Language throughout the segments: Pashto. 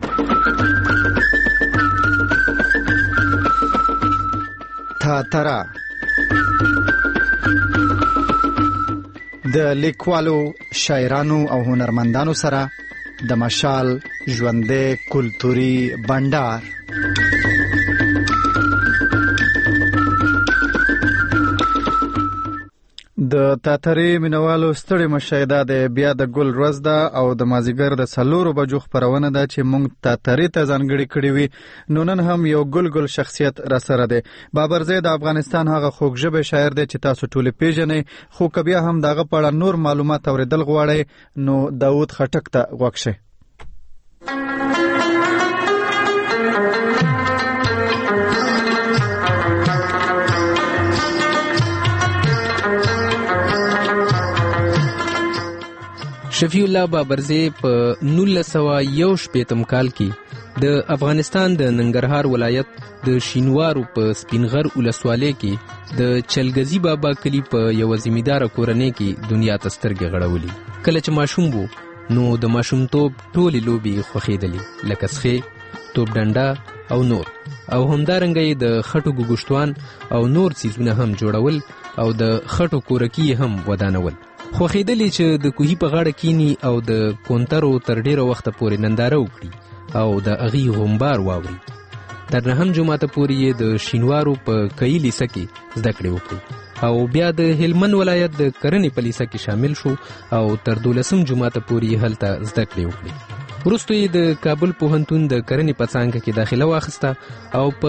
تاتره د لیکوالو، شاعرانو او هنرمندانو سره د مشال ژوندی کلتوري بنډار. د تاترې مینوالو ستړي مشاهده ده، بیا د ګل ورځ ده او د مازیګر د 4 بجو خپرونه ده چې موږ تاترې ته ځانګړي کړي وي. نو نن هم یو ګل شخصیت را سره ده. بابرزی د افغانستان هغه خوږ ژبه شاعر دی چې تاسو ټول پیژنئ، خو که بیا هم دغه په اړه نور معلومات اوریدل غواړئ نو داود خټک ته غوږ شئ. شفیع الله بابرزی په 1901 کال کې د افغانستان د ننګرهار ولایت د شینوارو په سپینغر ولسوالۍ کې د چلګزی بابا کلی په یو زمیندار کورنۍ کې دنیا ته سترګې غړولې. کله چې ماشوم وو نو د ماشومتوب ټولې لوبې خوښېدلې، لکه سخې، توپ ډنډه او نور، او همدارنګه د خټو ګوګشتوان او نور څیزونه هم جوړول او د خټو کورکي هم ودانول. خوښېدلې چې د کوهي په غاړه کینی او د کونترو تر ډیره وخته پورې ننداره وکړي او د اغي غومبار واوري. تر 9 جماعته پورې د شینوارو په کئی لیسه کې زده کړې وکړي او بیا د هلمند ولایت د کرنې په لیسه کې شامل شو او تر 12 جماعته پورې هلته زده کړې وکړي. وروسته یې د کابل پوهنتون د کرنې په څانګه کې داخله واخیسته او په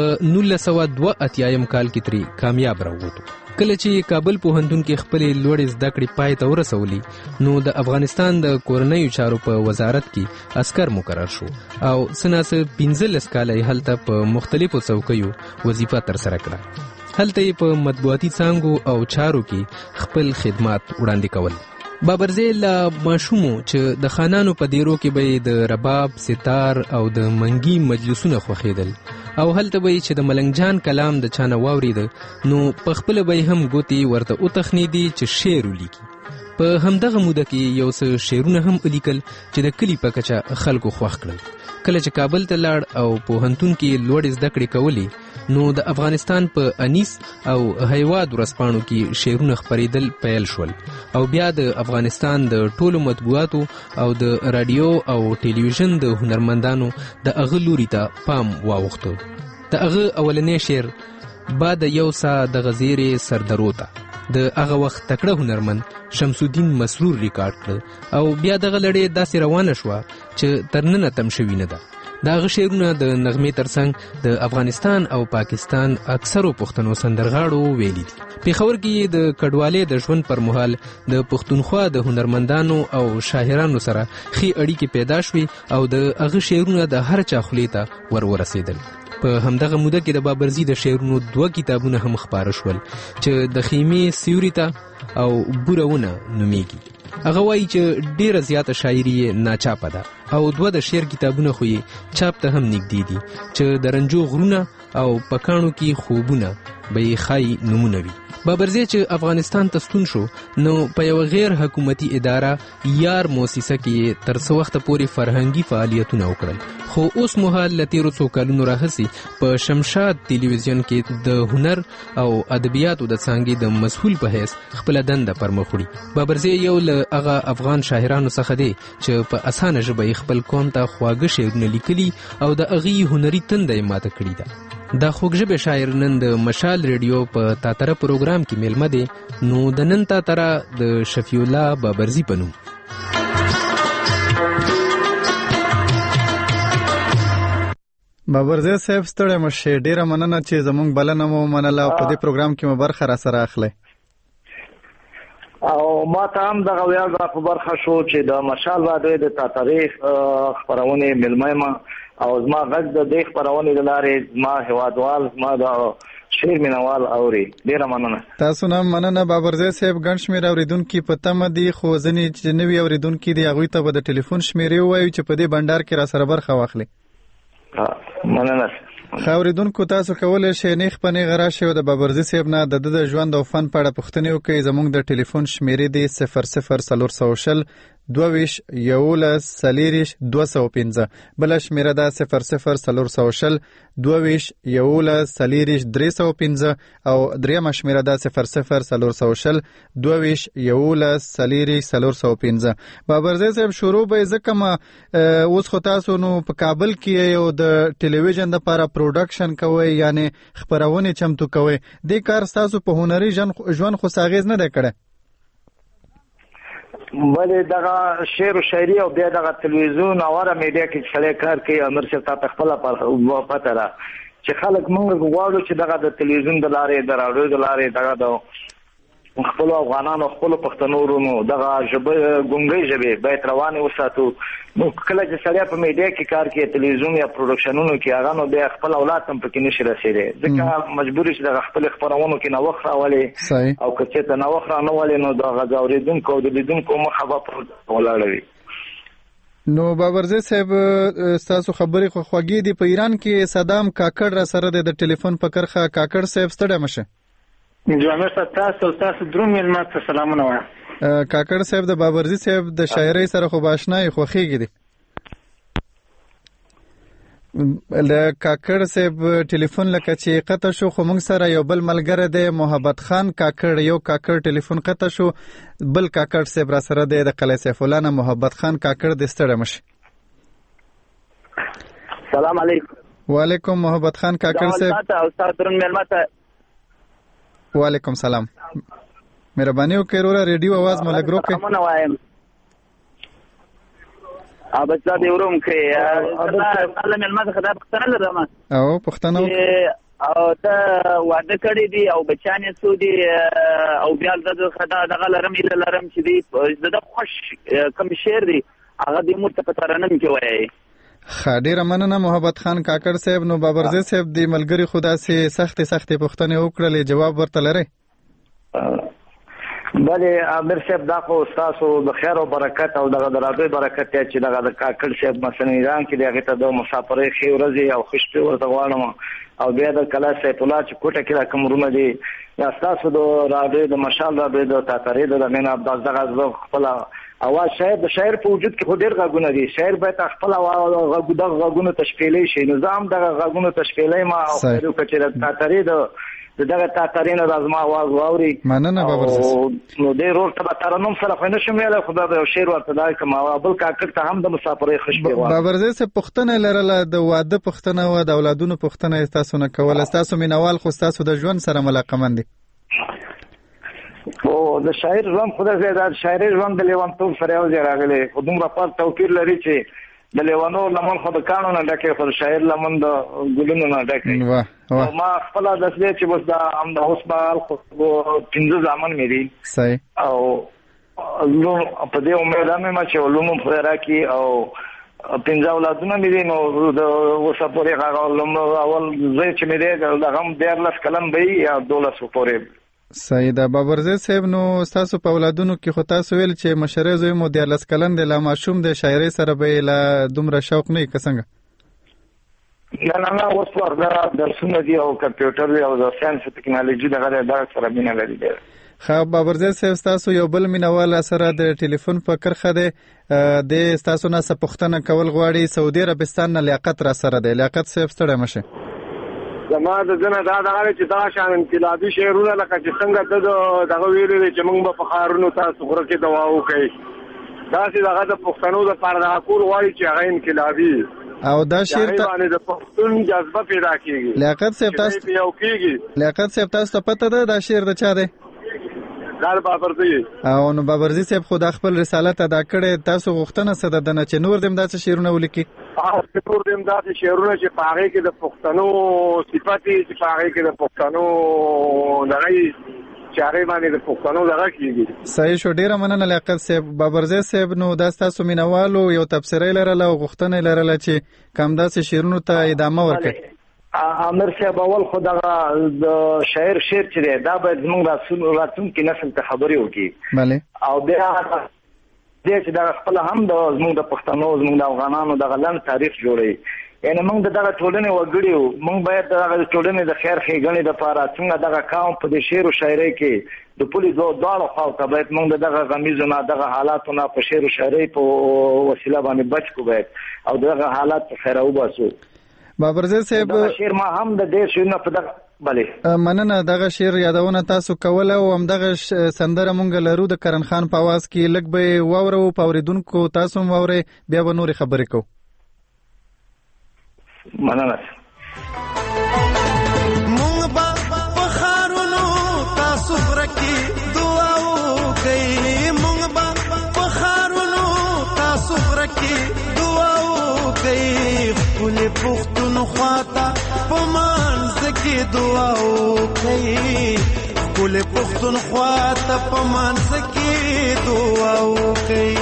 1982 کال کې ترې کامیاب راووتو. کله چې کابل پوهنتون کې خپلې لوړې زده کړې پای ته ورسولې نو د افغانستان د کورنیو چارو په وزارت کې عسکر مقرر شو او سناسه 15 کاله هلته په مختلفو څوکیو وظیفه ترسره کړه. هلته یې په مطبوعاتي څانګو او چارو کې خپل خدمات وړاندې کول. بابرزی له ماشومو چې د خانانو په دیرو کې به د رباب، ستار او د منګي مجلسونه خوښېدل او هلته به چې د ملنګ جان کلام د چانه واورېده نو په خپل به هم ګوتې ورته وتخنېدې چې شعر ولیکي. په همدغه موده کې یو څه شعرونه هم ولیکل چې د کلي په کچه خلکو خوښ کړل. کله چې کابل ته لاړ او پوهنتون کې لوړې زده کړې کولې نو د افغانستان په انیس او هیواد ورځپاڼو کې شعرونه خپرېدل پیل شول او بیا د افغانستان د ټولو مطبوعاتو او د رادیو او ټلویزیون د هنرمندانو د هغه لوري ته پام واوښته. د هغه اولنی شعر بعد یو سا د غزیرې سردروته د هغه وخت تکړه هنرمند شمس الدین مسرور ریکارډ کړ او بیا دغه لړۍ داسې روانه شوه چې تر ننه تم شوي نه ده. د هغه شعرونه د نغمې ترڅنګ د افغانستان او پاکستان اکثرو پښتنو سندرغاړو ویلي دي. پېښور کې د کډوالۍ د ژوند پر مهال د پښتونخوا د هنرمندانو او شاعرانو سره ښې اړیکې پیدا شوې او د هغه شعرونه د هر چا خولې ته ورسېدل. په همدغه موده کې د بابرزی د شعرونو 2 کتابونه هم خپاره شول چې د خیمې سیوري ته او بورونه نومیږي. هغه وایي چې ډیره زیاته شاعري ناچاپه ده او 2 د شعر کتابونه خو یې چاپ ته هم نږدې دي چې د رنجو غرونه او پکانو کې خوبونه به یې ښایي نمونه وي. بابرزی چې افغانستان ته ستون شو نو په یو غیر حکومتي اداره یار موسسه کې تر څو وخت پورې فرهنګي فعالیتونه وکړل، خو اوس مهال له تیرو څو کلونو راهیسې په شمشاد ټلویزیون کې د هنر او ادبیاتو د څانګې د مسؤل په حیث خپل دنده پر مخ وړي. بابرزی یو له هغه افغان شاعرانو څخه دی چې په اسانه ژبه خپل قوم ته خواږه شعرونه لیکلي او د هغې هنري تنده یې ماته کړې ده. دا خوږژبې شاعر نن د مشال ریډیو په تاتره پروګرام کې میلمه دی. نو د نن تاتره د شفیع الله بابرزی په نوم. بابرزی صاحب ستړی مشه، ډیره مننه چې زموږ بلنه مو منله او په دې پروګرام کې مو برخه را سره اخلئ. او ما ته هم دغه ویاړ په برخه شو چې د مشال راډیو د تاترې خپرونې میلمه یم او زما غږ د دې خپرونې له لارې زما هیوادوال، زما د شعر مینوال اوري. ډیره مننه. تاسو نه مننه بابرزی صاحب. ګڼ شمېر اورېدونکي په تمه دي، خو ځینې چې نوي اورېدونکي دي هغوی ته به د ټلیفون شمېرې ووایو چې په دې بنډار کې را سره برخه واخلي. مننه. خاوریدونکو تاسو کولای شئ نیغ په نیغه راشئ او د بابرزی صاحب نه د د ژوند او فن په اړه پوښتنې وکړئ. زموږ د ټلیفون شمېرې دی 00420 22 11 40 205 بل شمیره ده 00 420 22 11 40 305 او دریم شمیره ده 00 420 22 11 40 405. بابرزی صاحب شروع به ځکه ما اوس خو تاسو نو په کابل کې یو د ټلویزیون د لپاره پروډکشن کوي یعنی خبرونه چمتو کوي د کار تاسو په هنري ژوند خو ساغیز نه ده کړه بلې دغه شعر او شاعري او بیا دغه تلویزیون او اړه میډیا کې سړی کار کوي امر څه تا خپل پته را چې خلک موږ غواړو چې دغه د تلویزیون د لارې د راډیو د لارې دغه د خپل افغانانو خپل پښتنو ورونو دغه ژبه ګونګي ژبه باید روانه وساتو. نو کله چې سړی په میډیا کې کار کوي تلویزیون یا پروډکشنونو کې هغه نو بیا خپل اولاد هم پکې نشي رسیدي ځکه مجبور شي دغه خپل خبرونو کې نو وخت راولي او که ته نو وخت نه ولې نو دغه غوړیدونکو د لیدونکو مخه به ولاړوي. نو بابرزی صاحب تاسو خبرې خو خوږی دی په ایران کې صدام کاکړ را سره د ټلیفون په کرخه کاکړ صاحب ستړی مشه جوامر تاسو درون ملمات سلامونه وایم. کاکړ صاحب د بابرزی صاحب د شاعرۍ سره خو باشنای خوخیږي دي. د کاکړ صاحب ټلیفون لکه چې قطع شو خو موږ سره یو بل ملګری دی محبت خان کاکړ یو کاکړ ټلیفون قطع شو بل کاکړ صاحب را سره دی د قلعه سیف الله نه محبت خان کاکړ د ستړی مشه. سلام علیکم. وعلیکم محبت خان کاکړ صاحب استاد درون ملمات. وعلیکم سلام. مهرباني وکړئ وروره ریډیو आवाज مو لګ روکئ. سلامونه وایم. بس دا دی وروم کې الله ملمات خدای پښتنه لرم او پښتنه او ته واده کړی دی او بچان یې سودي او بیا دغه لرم چې دی د خوش کم شعر دی هغه د مور ته ترنم کې وایي. ډیره مننه محبت خان کاکړ صاحب. نو بابرزی صاحب د ملګری خدا سي سختي پوښتنې وکړلې جواب ورته لري؟ بلې امیر صاحب دا خو تاسو د خیر او برکت او دغه درابې برکت چې دغه د کاکړ صاحب مثلا ایران کې دغه ته د مسافرۍ خې ورځي او خوشبو ورته غواړم او بیا د کلا صاحب الله چې کوټه کې کومرونه دي یا تاسو د راډیو د مشال راډیو د تاتری د مین عباس دغه خپل اواز شاعر د شاعر په وجود کې خو ډېر غږونه دي شاعر باید خپل غږونه تشکیلي شي نظام دغه غږونه تشکیلي ما او خو چې د تاتری دغه تاتری نه رازما आवाज واوري مننه بابرزی نو ډېر ورته به ترنم سره خو نه شم ویل خو دا یو شعر ورته دا کوم بل کاکړ ته هم د مسافرۍ خوشبو بابرزی څه پښتنه لرله د واده پښتنه او د اولادونو پښتنه تاسو نه کول تاسو مینوال خو تاسو د ژوند سره ملاقمند دي او د شاعر ژوند خدای زیات شاعر ژوند د لیوانتوب سره یو ځای راغلی خو دومره فرق توپیر لري چې د لیوانو لمن خو د کانو نه ډکې خو د شاعر لمن د ګلونو نه ډکې ما خپل د دې چې بس دا هم د اوس بال خو 15 ځامن مې دي صحیح او نو په دې امید هم ما چې علوم په راکې او 15 اولادونه مې دي نو د اوسه پورې هغه اول زه چې مې دي د غم 14 کلن به یا 12 پورې صحیح ده. بابرزی صاحب نو تاسو په اولادونو کې خو تاسو ویل چې مشره زوی مو 14 کلن دی لا ماشوم د شاعرۍ سره به لا دومره شوق نه څنګه نه اوس ورته درسونه دي او کمپیوټر او د ساينس ټکنالوژي دغه د سره مینه لري. خو بابرزی صاحب تاسو یو بل مینوال سره د ټلیفون په کرخه دی د تاسو نه سپښتنه کول غواړي سعودي عربستان نه لیاقت را سره دی لیاقت صاحب ستړی مشه زما د دنه دا چې دا شان انقلابي شعرونه لکه چې څنګه دغه ویلي چې موږ په فخارونو تاسو غره کې دوا وکړي دا چې دغه د پښتنو د پردا کول غواړي چې هغه انقلابي او دا شعر ته باندې د پښتون جذبه پیدا کیږي لیاقت صاحب تاسو یو کیږي لیاقت صاحب تاسو ته پته ده دا شعر د چا دی؟ دا بابرزی او نو بابرزی صاحب خو د خپل رسالت ادا کړي تاسو غوښتنه څه ده نه چې نور دیم داسې شعرونه ولیکي نور دیم داسې شعرونه چې په هغه کې د پښتنو صفاتي چې په هغه کې د پښتنو دغه چارې باندې د پښتنو دغه کیږي. صحیح شو ډیره مننه لیاقت صاحب. بابرزی صاحب نو دا تاسو مینوالو یو تبصره لرله او غوښتنه لرله چې کم داسې شعرونو ته ادامه ورکړي. امیر صاحب اول خو دغه د شاعر شعر چې دی دا باید زموږ راتلونکي نسل ته خبرې وکړي بله او بیا دې چې دا خپل هم د زموږ د پښتنو زموږ د افغانانو دغه لنډ تاریخ جوړي یعنی موږ دغه ټولنې وګړي یو، موږ باید دغه ټولنې د خیر ښېګڼې دپاره څنګه دغه قوم په دې شعر و شاعرۍ کې د پولې دواړو خواو ته باید موږ د دغه غمیزو نه دغه حالاتو نه په شعر و شاعرۍ په وسیله باندې بچ کړو باید او دغه حالات څخه راوباسو. بابرزی صاحب دغه شعر ما هم د دې شعرونه په دغه بله مننه دغه شعر یادونه تاسو کوله او همدغه سندره مونږ لرو د کرن خان په आवाज کې لږ به واورو په اوریدونکو تاسو هم واورئ بیا به نورې خبرې کوو. مننه. مونږ به په ښارونو تاسو ورکې دعا وکړئ، مونږ به په ښارونو تاسو ورکې دعا وکړئ، ښکلې پښتونخوا ته په منځ کې دعا وکړئ، ښکلې پښتونخوا ته په منځ کې دعا وکړئ.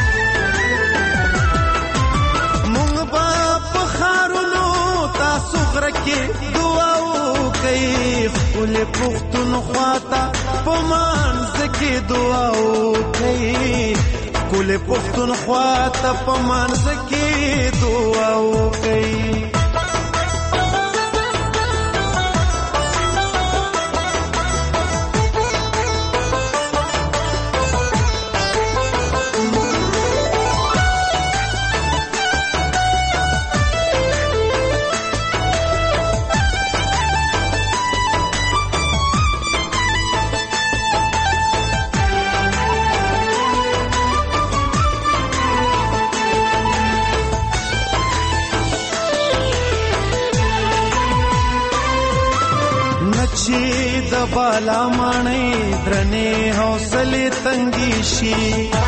مونږ به په ښارونو تاسو غره کې دعا وکړئ، ښکلې پښتونخوا ته په منځ کې دعا وکړئ، ښکلې پښتونخوا ته په منځ کې دعا وکړئ. چې د بالا ماڼۍ درنې حوصلې تنګې شي،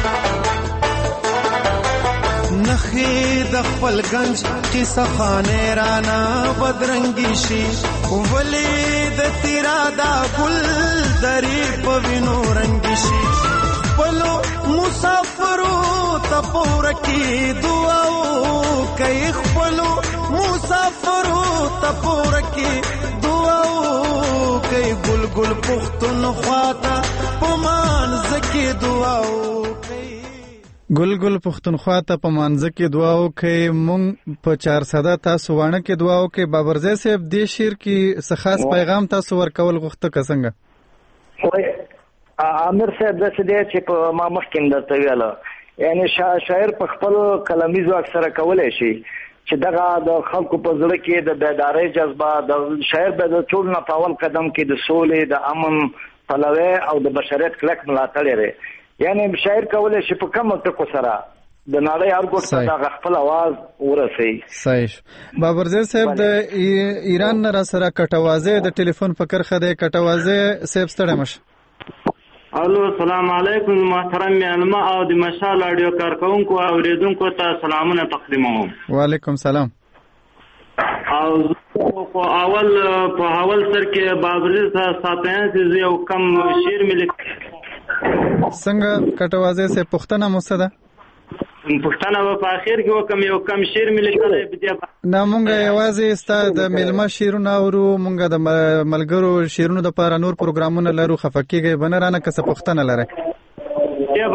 نخې د خپل گنج قصه خانې رانا بدرنګې شي، ولې د تیرا دا ګل درې په وینو رنګې شي، خپلو مسافرو ته پوره کې دعا وکړئ، خپلو مسافرو ته پوره کې دعا وکړئ، ګل ګل پښتونخوا ته په منځ کې دعا وکړئ. ګل ګل پښتونخوا ته په منځ کې دعا وکړئ. مونږ په 400 تاسو وانه کې دعا وکړئ. بابرزی صاحب دې شعر کې څه خاص پیغام تاسو ورکول غوښته که څنګه؟ امیر صاحب داسې دی چې په ما مخکې درته ویله، یعنی شاعر په خپل کلمیزو اکثره کولی شي چې دغه د خلکو په زړه کې د بیدارۍ جذبه، د شاعر به د ټول نه په اول قدم کې د سولې د امن پلوی او د بشریت کلک ملاتړی دی. یعنی شاعر کولی شي په کمو ټکو سره د نړۍ هر ګوټ ته دغه خپل اواز ورسوي. صحیح. بابرزی صاحب د ایران نه راسره کټوازی د ټلیفون په کرښه دی. کټوازی صاحب ستړی مشه. الو السلام علیکم محترم علما او د مشال رادیو کارکونکو او اوریدونکو ته سلامونه تقدیموم. وعلیکم سلام. او اول په اول سر کې بابرزی صاحب ساتنه چې یو کم شعر ملي څنګه کټوازی سے پښتنه مصدا پښتنه په اخر کې وکم یو کم شعر ملي کړی بیا نه مونږ یوازې ستاسو د ملما شعرونه اورو، مونږ د ملګرو شعرونو د لپاره نور پروګرامونه لرو. خفقېږي بنرانه که څه پښتنه لره یا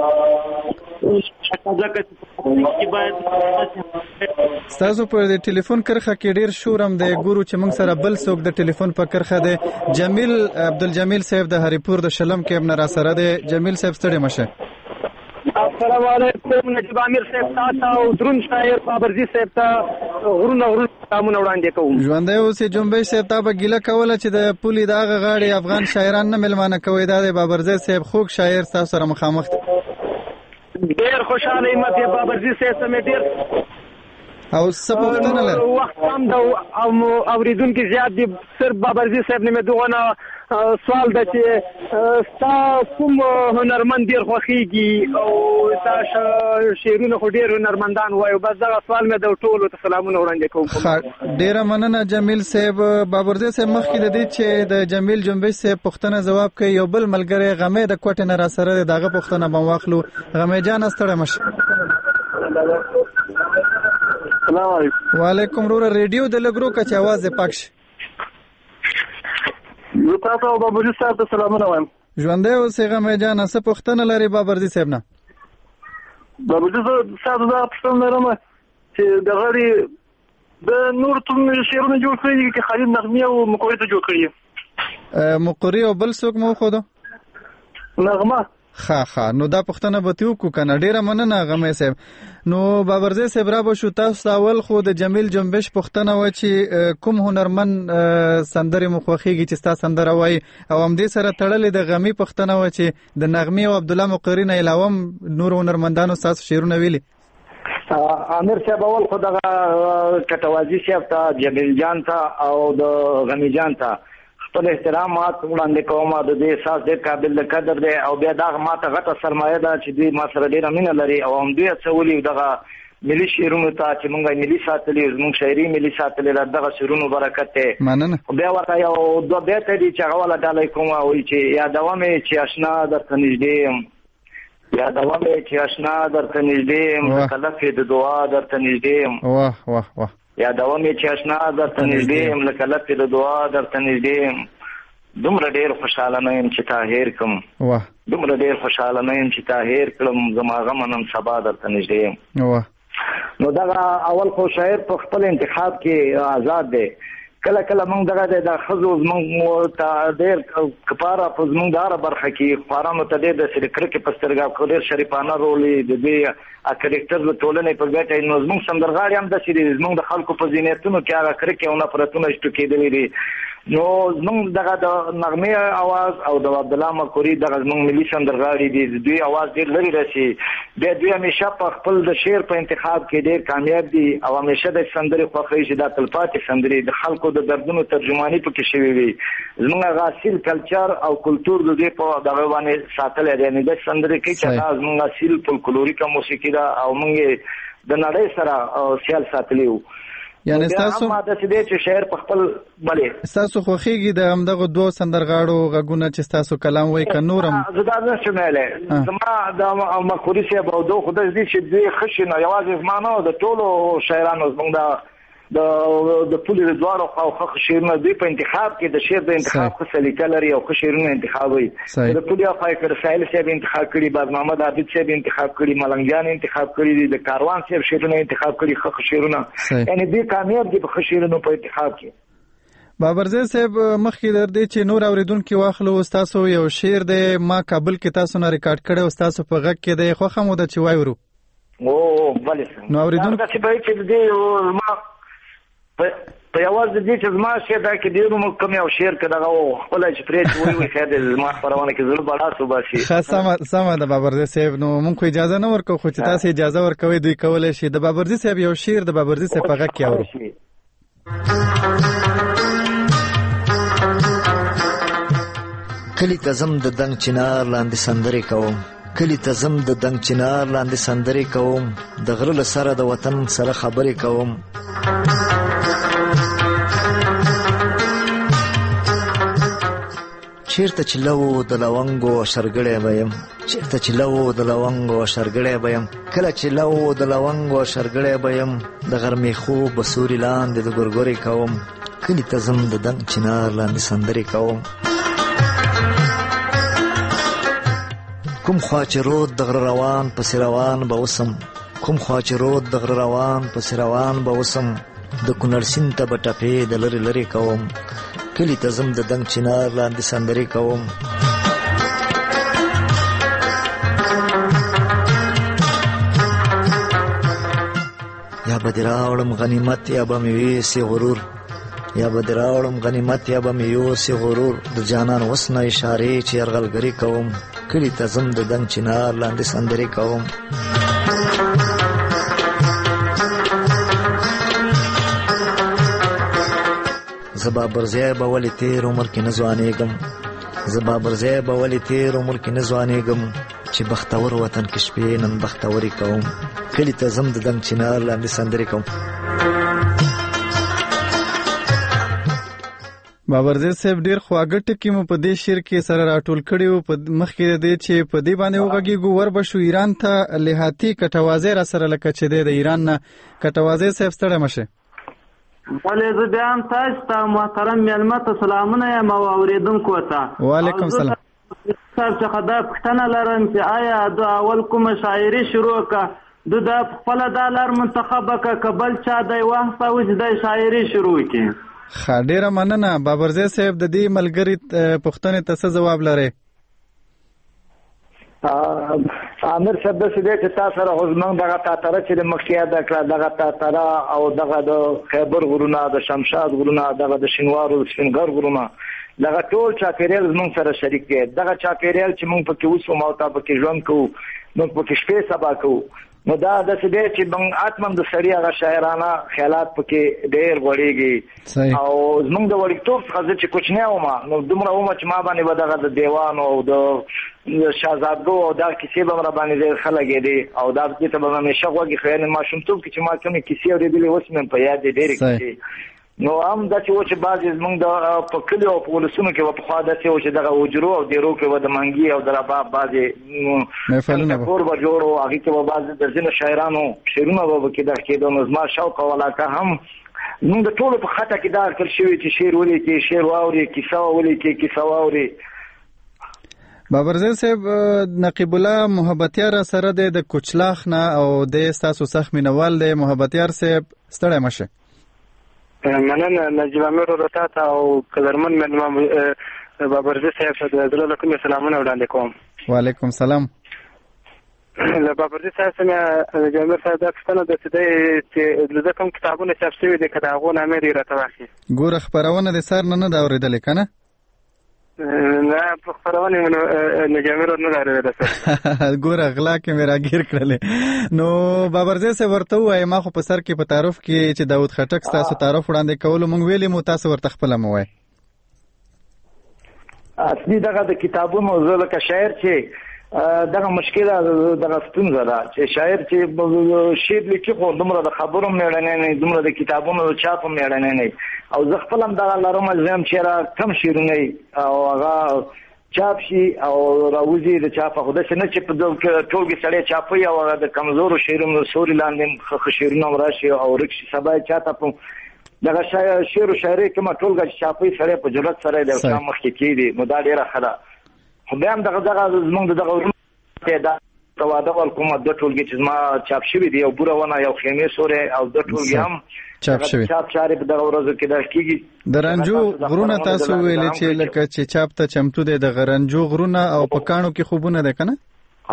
ستاسو په ټلیفون کرخه کې ډیر شورم دی. ګورو چې موږ سره بل څوک د ټلیفون په کرخه دی. جمیل عبدالجمیل صاحب د هریپور د شلم کې ابن را سره دی. جمیل صاحب ستړي مشه. السلام علیکم نجیب امیر صاحب تاسو او درون شاعر بابرزی صاحب ته غرونه سلامونه وړاندې کوم. ژوندی اوسې جنبش صاحب ته به ګیله کوله چې د پولې د هغه غاړې افغان شاعران نه ملمانه کوي. دا د بابرزی صاحب خوږ شاعر تاسو سره مخامخ دی. ډیر خوشاله یم چې بابرزی صاحب ته مې ډیر او څه پوښتنه لرم وخت هم د اوریدونکو زیات دي. صرف بابرزی صاحب نه مې دغه سوال ده چې ستا کوم هنرمند ډیر خوښیږي او تاسو شعرونه خو ډیر هنرمندان وایو. بس دا سوال مې د ټولو ته سلامونه وړاندې کوم. ډیره مننه جمیل صاحب. بابرزی صاحب مخکې د دې چې د جمیل جنبش صاحب پوښتنه جواب کوي یو بل ملګری غمې د کوټې نه را سره دغه پوښتنه به واخلو. غمې جان ستړی مشه. السلام علیکم. وعلیکم رور ریډیو د لګرو کچ आवाज پاک شي. زه تاسو او بابرزی صاحب ته سلامونه وایم. ژوندی اوسې غمې جان څه پوښتنه لري بابرزی صاحب نه؟ بابرزی صاحب دا پوښتنه لرم چې د غړي د نور ټول شعرونه جوړ کړي دي چې خالد نغمي او مقوري ته جوړ کړي. مقوري او بل څوک مو خو ده نغمه ښه نو دا پښتنه به تیو کو کنه. ډیره مننه غمې صاحب. نو بابرزی صاحب را به شو تاسو اول خو د جمیل جنبش پښتنه و چې کوم هنرمن سندره مخوخیږي چې تاسو سندره وای او هم دې سره تړلې د غمی پښتنه و چې د نغمه او عبد الله مقری نه علاوه نور هنرمندانو تاسو شعرونه ویلي. امیر صاحب اول خو دغه کټوازی صاحب ته جمیل جان ته او د غمی جان ته خپل احترامات وړاندې کوم. د دې احساس ډېر قابل قدر دی او بیا دغه ماته غټه سرمایه ده چې دوی ما سره ډېره مینه لري او هم دوی هڅه ولي دغه ملي شعرونو ته چې موږ ملي ساتلي زموږ شاعري ملي ساتلي دغه شعرونو برکت دی. مننه. بیا ورته یو دوه بیته دي چې هغه ولا ډالۍ کوم وایي چې یادوه مې چې اشنا درته نږدې یم یادوه مې چې اشنا درته نږدې یم لکه لفې د دعا درته نږدې یم واه یادوه مې چې اشنا درته نږدې یم لکه لفې د دعا درته نږدې یم دومره ډېر خوشحاله نه یم چې تا هېر کړم دومره ډېر خوشحاله نه یم چې تا هېر کړم زما غمه نن سبا درته نږدې یم. نو دغه اول خو شاعر په خپل انتخاب کې آزاد دی. کله کله موږ دغه د ښځو زموږ ته ډېر کپاره په زموږ د هره برخه کې خوارانو ته ډېر داسې د کرکې په سترګه کو ډېر شریفانه رول د دې کرکټر د ټولنې په ګټه. نو زموږ سندرغاړي هم داسې دي زموږ د خلکو په ذهنیتونو کې هغه کرکې او نفرتونه شټو دي. نو زموږ دغه د نغمه आवाज او د عبد الله مقری دغه زموږ ملي سندرغاړي دي دوی आवाज ډېر لري راشي. بیا دوی همیشه په خپل د شعر په انتخاب کې ډېر کامیاب دي او همیشه د سندرې خوښوي چې د تلپاتې سندرې د خلکو د دردونو ترجمانی پکې شوی وي. زموږ غاسل کلچر او کلچر د دې په دغه باندې ساتل دي. نه د سندرې کې چې زموږ اصل فولکلوریکا موسیقي دا او موږ د نړۍ سره سیال ساتلیو. یعنی تاسو ما د دې چې شعر په خپل بلې تاسو خوخیږي د همدغه دوه سندرغاړو غږونه چې تاسو کلام وای ک نورم زدا نه شماله زما د مقوري سی په دوه خدای دې چې دوی خشنه یوازې زمانه د ټولو شاعرانو زموږ د پولی د دوارو خو شعرونه دوی په انتخاب کې د شعر د انتخاب څخه سلیقه لري او شعرونه انتخابوي. د پولی افایکر سایل صاحب انتخاب کړي باز محمد عابد صاحب انتخاب کړي ملنګجان انتخاب کړي د کاروان صاحب شعرونه انتخاب کړي خو شعرونه یعنی دوی کامیاب دي په شعرونو په انتخاب کې. بابرزی صاحب مخکې در دې چې نور اوریدونکو واخلو تاسو یو شعر دی ما کابل کې تاسو نه ریکارډ کړی او تاسو په غږ کې دی خو خمو د چې وایو او بلې نو اوریدونکو چې به چې دی ما په یواز دې چې زما شعر دا کې ډیرو مو کم یو شعر کړه او خپل چې پرې وي خیر دې زما پروانه کې زړه بڑا صوبه شي. سم د بابرزی صاحب نو مونږ اجازه نه ورکو خو چې تاسو اجازه ورکوي دوی کولای شي د بابرزی صاحب یو شعر د بابرزی صاحب په غږ کې اورو. کلی تزم د دنګ چنار لاندې سندرې کوم کلی تزم د دنګ چنار لاندې سندرې کوم د غره له سره د وطن سره خبرې کوم چیرته چې لو د لونګو شرګړې بیم چیرته چې لو د لونګو شرګړې بیم کله چې لو د لونګو شرګړې بیم د غرمې خوب بسوري لاندې د ګورګورې کوم کلی تزم د دنګ چنار لاندې سندرې کوم کوم خوا چې رود د غره روان پسې روان به وسم کوم خوا چې رود د غره روان پسې روان به وسم د کونړ سیند ته به ټپې د لرې لرې کوم کلی ته ځم د دنګ چنار لاندې سندرې کوم یا به دې راوړم غنیمت یا به مې ویسې غرور یا به دې راوړم غنیمت یا به مې یوسې غرور د جانان اوس نه اشارې چې یرغلګري کوم کلی ته ځم د دنګ چنار لاندې سندرې کوم زبا برزی به ولی تیر عمر کې نه ځوانېږم زبا برزی به ولی تیر عمر کې نه ځوانېږم چې بختور وطن کې شپې نن بختوري کوم کلی ته ځم د دنګ چنار لاندې سندرې کوم. بابرزی صاحب ډیر خواږه ټکي مو په دې شعر کې سره راټول کړي وو په مخکې دې چې په دې باندې وغږیږو وربشو ایران ته لهاتي کټوازی را سره لکه چې د ایران نه کټوازی صاحب ستړی مشه. ولې زه بیا هم تاسو ته محترم میلمه ته سلامونه یم او اورېدونکو ته وعلیکم سلام. صاحب څخه دا پوښتنه لرم چې آیا د اول کومه شاعري شروع کړه د خپل د لار منتخب کبل چا د واسطه و د شاعري شروع کی. ډیره مننه بابرزی صاحب. د دې ملګری پوښتنې ته څه جواب لرئ؟ امیر صاحب د سده چې تاسو سره حزمن دغه تاتره چې مخکې د کړه دغه تاتره او دغه د خیبر غرونه د شمشاد غرونه دغه د شینوارو سپینګر غرونه دغه ټول چاپیریال زموږ سره شریک دی. دغه چاپیریال چې موږ پکې اوسو او تاسو پکې ژوند کوو موږ پکې شپې سبا کوو نو دا د سده چې موږ اتمن د سړي هغه شاعرانه خیالات پکې ډېر غوړېږي او زموږ د وړتوب څخه چې کوچنی ومه نو دومره ومه چې ما باندې به دغه د دیوان او د شاهزادګو او دا کیسې به را باندې ډېر ښه لګېدې او دا دې ته به همیشه غوږ خو یعنې ماشومتوب کې چې ما کومې کیسې اورېدلې اوس مې په یاد دي ډېرې کیسې نو هم دا چې و چې بعضې زموږ د په کلیو او په ولسونو کې به پخوا داسې و چې دغه حجرو او دیرو کې به د منګي او د رباب بعضې کور به جوړ و هغې کې به بعضې د ځینو شاعرانو شعرونه به پکې دغه کېدو نو زما شوق او علاقه هم زموږ د ټولو په خطه کې دا اټکل شوي چې شعر ولیکي شعر واوري کیسه ولیکي کیسه واوري. بابرزی صاحب نقیب الله محبتیار سره د کوچلاخ نه او د ستاسو سخت مینوال دی. محبتیار صاحب ستړی مشه. مننه نجیب امیر ورته تا او قدرمن مېلمه بابرزی صاحب ته د زړه له کومې سلامونه وړاندې کوم. وعلیکم سلام. له بابرزی صاحب څخه نجیب امیر صاحب دا پوښتنه ده چې د کوم کتابونه چاپ شوي دي که د هغو نامې دې راته واخلي. ګوره خپرونه د سر نه ده اورېدلې که نه؟ نه په خپرونې نجیب امیر ور نه ده اورېدلی سر. ګوره غلا کې مې راګیر کړلې. نو بابرزی صاحب ورته ووایه ما خو په سر کې په تعارف کې چې داود خټک ستاسو تعارف وړاندې کولو موږ ویلي مو تاسو ورته خپله مو وایي. اصلي دغه د کتابونو زه لکه شاعر چې دغه مشکله دغه ستونزه ده چې شاعر چې شعر لیکي خو دومره د خبرو میړنی نه دومره د کتابونو د چاپ میړنی نه او زه خپل هم دغه لرم زم چې کم شعرونه او هغه چاپ شي او راوځي د چاپ خو داسې نه چې په ټولګي سړی چاپوي او هغه د کمزورو شعرونو سوري لاندې ښه شعرونه راشي او رکشي سبا چاته په دغه شعر او شاعري کومه ټولګه چاپوي سړی په جرأت سره د اسلام مخکې کېږي نو دا ډېره ښه ده. خو بیا هم دغه زموږ دغه ورونه دا تواده ورکومه دوه ټولګي چې زما چاپ شوي دي یو بوره ونه یو خیمې سورې او دوه ټولګي هم چاپ شوي. چاپ چارې په دغه ورځو کې دا کېږي. د رنجو غرونه تاسو ویلې چې لکه چې چاپ ته چمتو دی د رنجو غرونه او په کاڼو کې خوبونه دی که نه؟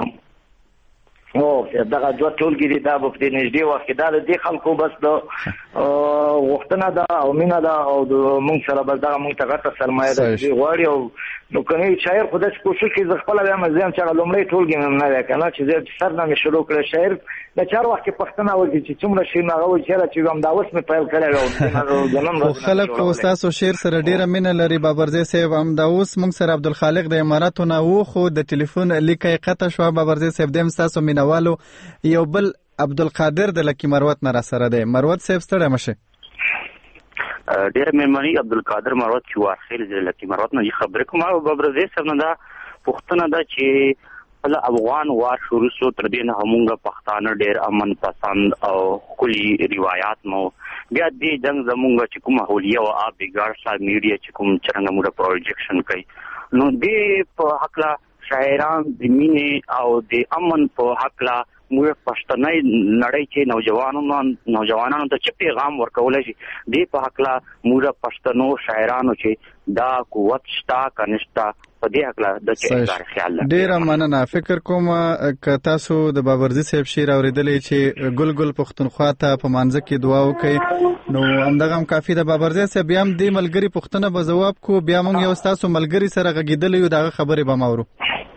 دغه دوه ټولګي دي دا به په دې نږدې وخت کې دا د دې خلکو بس د غوښتنه ده او مینه ده او موږ سره بس دغه موږ ته غټه سرمایه ده چې غواړي او نو که نه شاعر خو داسې کوشش کوي زه خپله بیا مزه یم چې هغه لومړی ټولګي مې نه دی که نه چې زه سر نه مې شروع کړی شاعر د چار وخت کې پوښتنه وکړي چې څومره شعرونه هغه وایي چېرې چې همدا اوس مې پیل کړی خو خلک خو ستاسو شعر سره ډېره مینه لري. بابرزی صاحب همدا اوس موږ سره عبدالخالق د اماراتو نه و خو د ټلیفون لیکه یې قطع شوه. بابرزی صاحب د هم ستاسو مینوالو یو بل عبدالقادر د لکي مروت نه را سره دی. مروت صاحب ستړی مشه. ډېره مهرباني عبدالقادر مروت چې واخیل د لکي مروت نه خبرې کوم او بابرزی صاحب نه دا پوښتنه ده چې خپل افغان وار شروع شو تر دې نه همونږ پښتانه ډېر امن پسند او ښکلي روایات مو بیا دې جنګ زمونږ چې کومه هولیه او آب بګاړ صاحب میډیا چې کوم څرنګه موږ پروجیکشن کوي نو دې په هکله شاعران د مینې او د امن په هکله موږ پښتني نړۍ چې نوجوانانو ته چې پیغام ورکولی شي دې په هکله موږ پښتنو شاعرانو چې دا قوت شته که نشته په دې هکله د چې خیال لري. ډېره مننه. فکر کوم که تاسو د بابرزی صاحب شعر اورېدلی چې ګل ګل پښتونخوا ته په مانځه کې دعا وکړئ نو همدغه هم کافي ده. بابرزی صاحب بیا هم دې ملګري پوښتنه به ځواب کو بیا موږ یو ستاسو ملګري سره غږېدلی یو د هغه خبرې به م اورو.